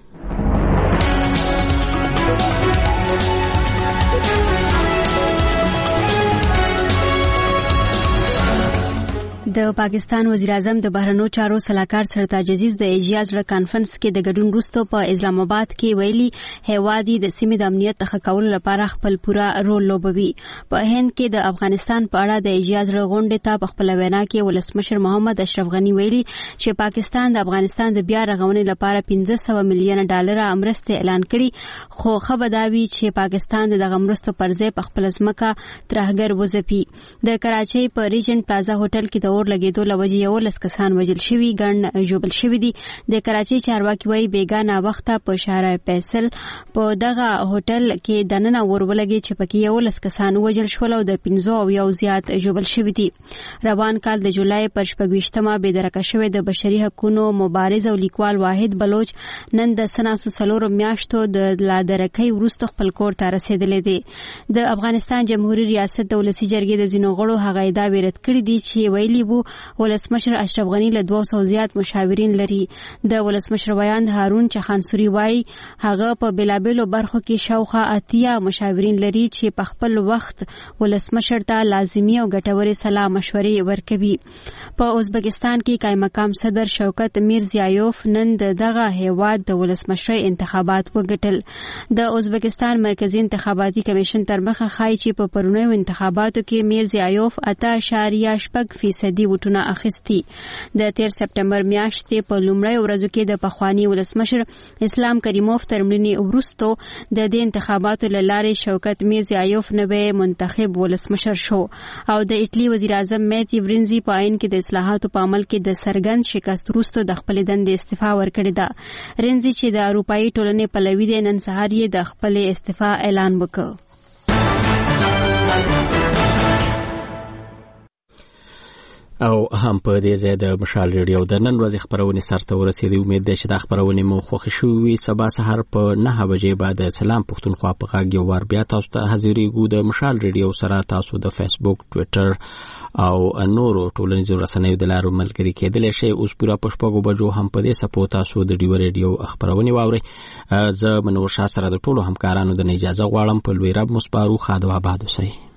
د پاکستان وزیر اعظم د بهرنیو چارو سلاکار سرتاج عزیز د ایشیا زړه کانفرنس کې د ګډون وروسته په اسلام آباد کې ویلي هیواد د سیمې د امنیت ښه کولو لپاره خپل پوره رول لوبوي. په هند کې د افغانستان په اړه د ایشیا زړه غونډې ته په خپل وینا کې ولسمشر محمد اشرف غنی ویلي چې پاکستان د افغانستان د بیا رغونې لپاره پنځه سوه میلیونه ډالر مرسته اعلان کړي، خو خبر داوي چې پاکستان دغه مرستو پر ځای په خپل ځمکه ترهګر وځپي. د کراچۍ په ریجنټ پلازا هوټل کې د اور لګیدو لوجې یو لس کسان وژل شوي، ګڼ ژوبل شوي دي. د کراچۍ چارواکي وایي بیګانه وخته په شارع فیصل په دغه هوټل کې دننه اور ولګي چې پکې یو لس کسان وژل شول او د پنځو او یو زیات ژوبل شوي دي. روان کال د جولای پر شپږویشتمه بېدرکه شوی د بشري حقوقو مبارز او لیکوال واحد بلوچ نن د سناسو څلورو میاشتو د لادرکۍ وروسته خپل کور ته رسېدلی دی. د افغانستان جمهوریت ریاست د ولسي جرګې د ځینو غړو هغه ادعا رد کړې دي چې ویلي وو ولسمشر اشرف غنی له دوه سوه زیات مشاورین لري. د ولسمشر ویاند هارون چخانسوري وایي هغه په بېلابېلو برخو کې شاوخوا اتیا مشاورین لري چې په خپل وخت ولسمشر ته لازمي او ګټورې صلاح مشورې ورکوي. په ازبکستان کې قائم مقام صدر شوکت میرزیایوف نن دغه هیواد د ولسمشرۍ انتخابات وګټل. د ازبکستان مرکزی انتخاباتي کمیشن تر مخه ښایي چې په پرونیو انتخاباتو کې میرزیایوف اته اعشاریه شپږ فیصدي اقتصادي وټونه اخیستي. د تیر سپټمبر میاشتې په لومړۍ ورځو کې د پخوانی ولسمشر اسلام کریموف تر مړینې وروسته د دې انتخاباتو له لارې شوکت میرزیایوف نوی منتخب ولسمشر شو او د ایټلی وزیر اعظم میتی ورینزي په عین کې د اصلاحاتو په عمل کې د سرګند شکست وروسته د خپل دندې استعفا ورکړې ده. رینزي چې د اروپایي ټولنې پلوي دی نن سهار یې د خپل استعفا اعلان وکړ. او هم په دې ځای د مشال ریډیو د نن ورځې خبرونه سرته ورسېدې. امید ده چې د خبرونه مو خوښ شوي. سبا سحر په نهه بجې بعد سلام پښتونخوا په غږ یو وار بیا تاسو ته حاضرېږو. د مشال ریډیو سره تاسو د فیسبوک، ټویټر او نورو ټولنیزو رسنیو د لارو ملګري کېدلی شئ. اوس پوره په شپږو بجو هم په دې سپو تاسو د ډیو ریډیو خبرونه واورئ. زه منور شاه سره د ټولو همکارانو د اجازه غواړم. په لوی رب مو سپارو. خادو آباد اوسئ.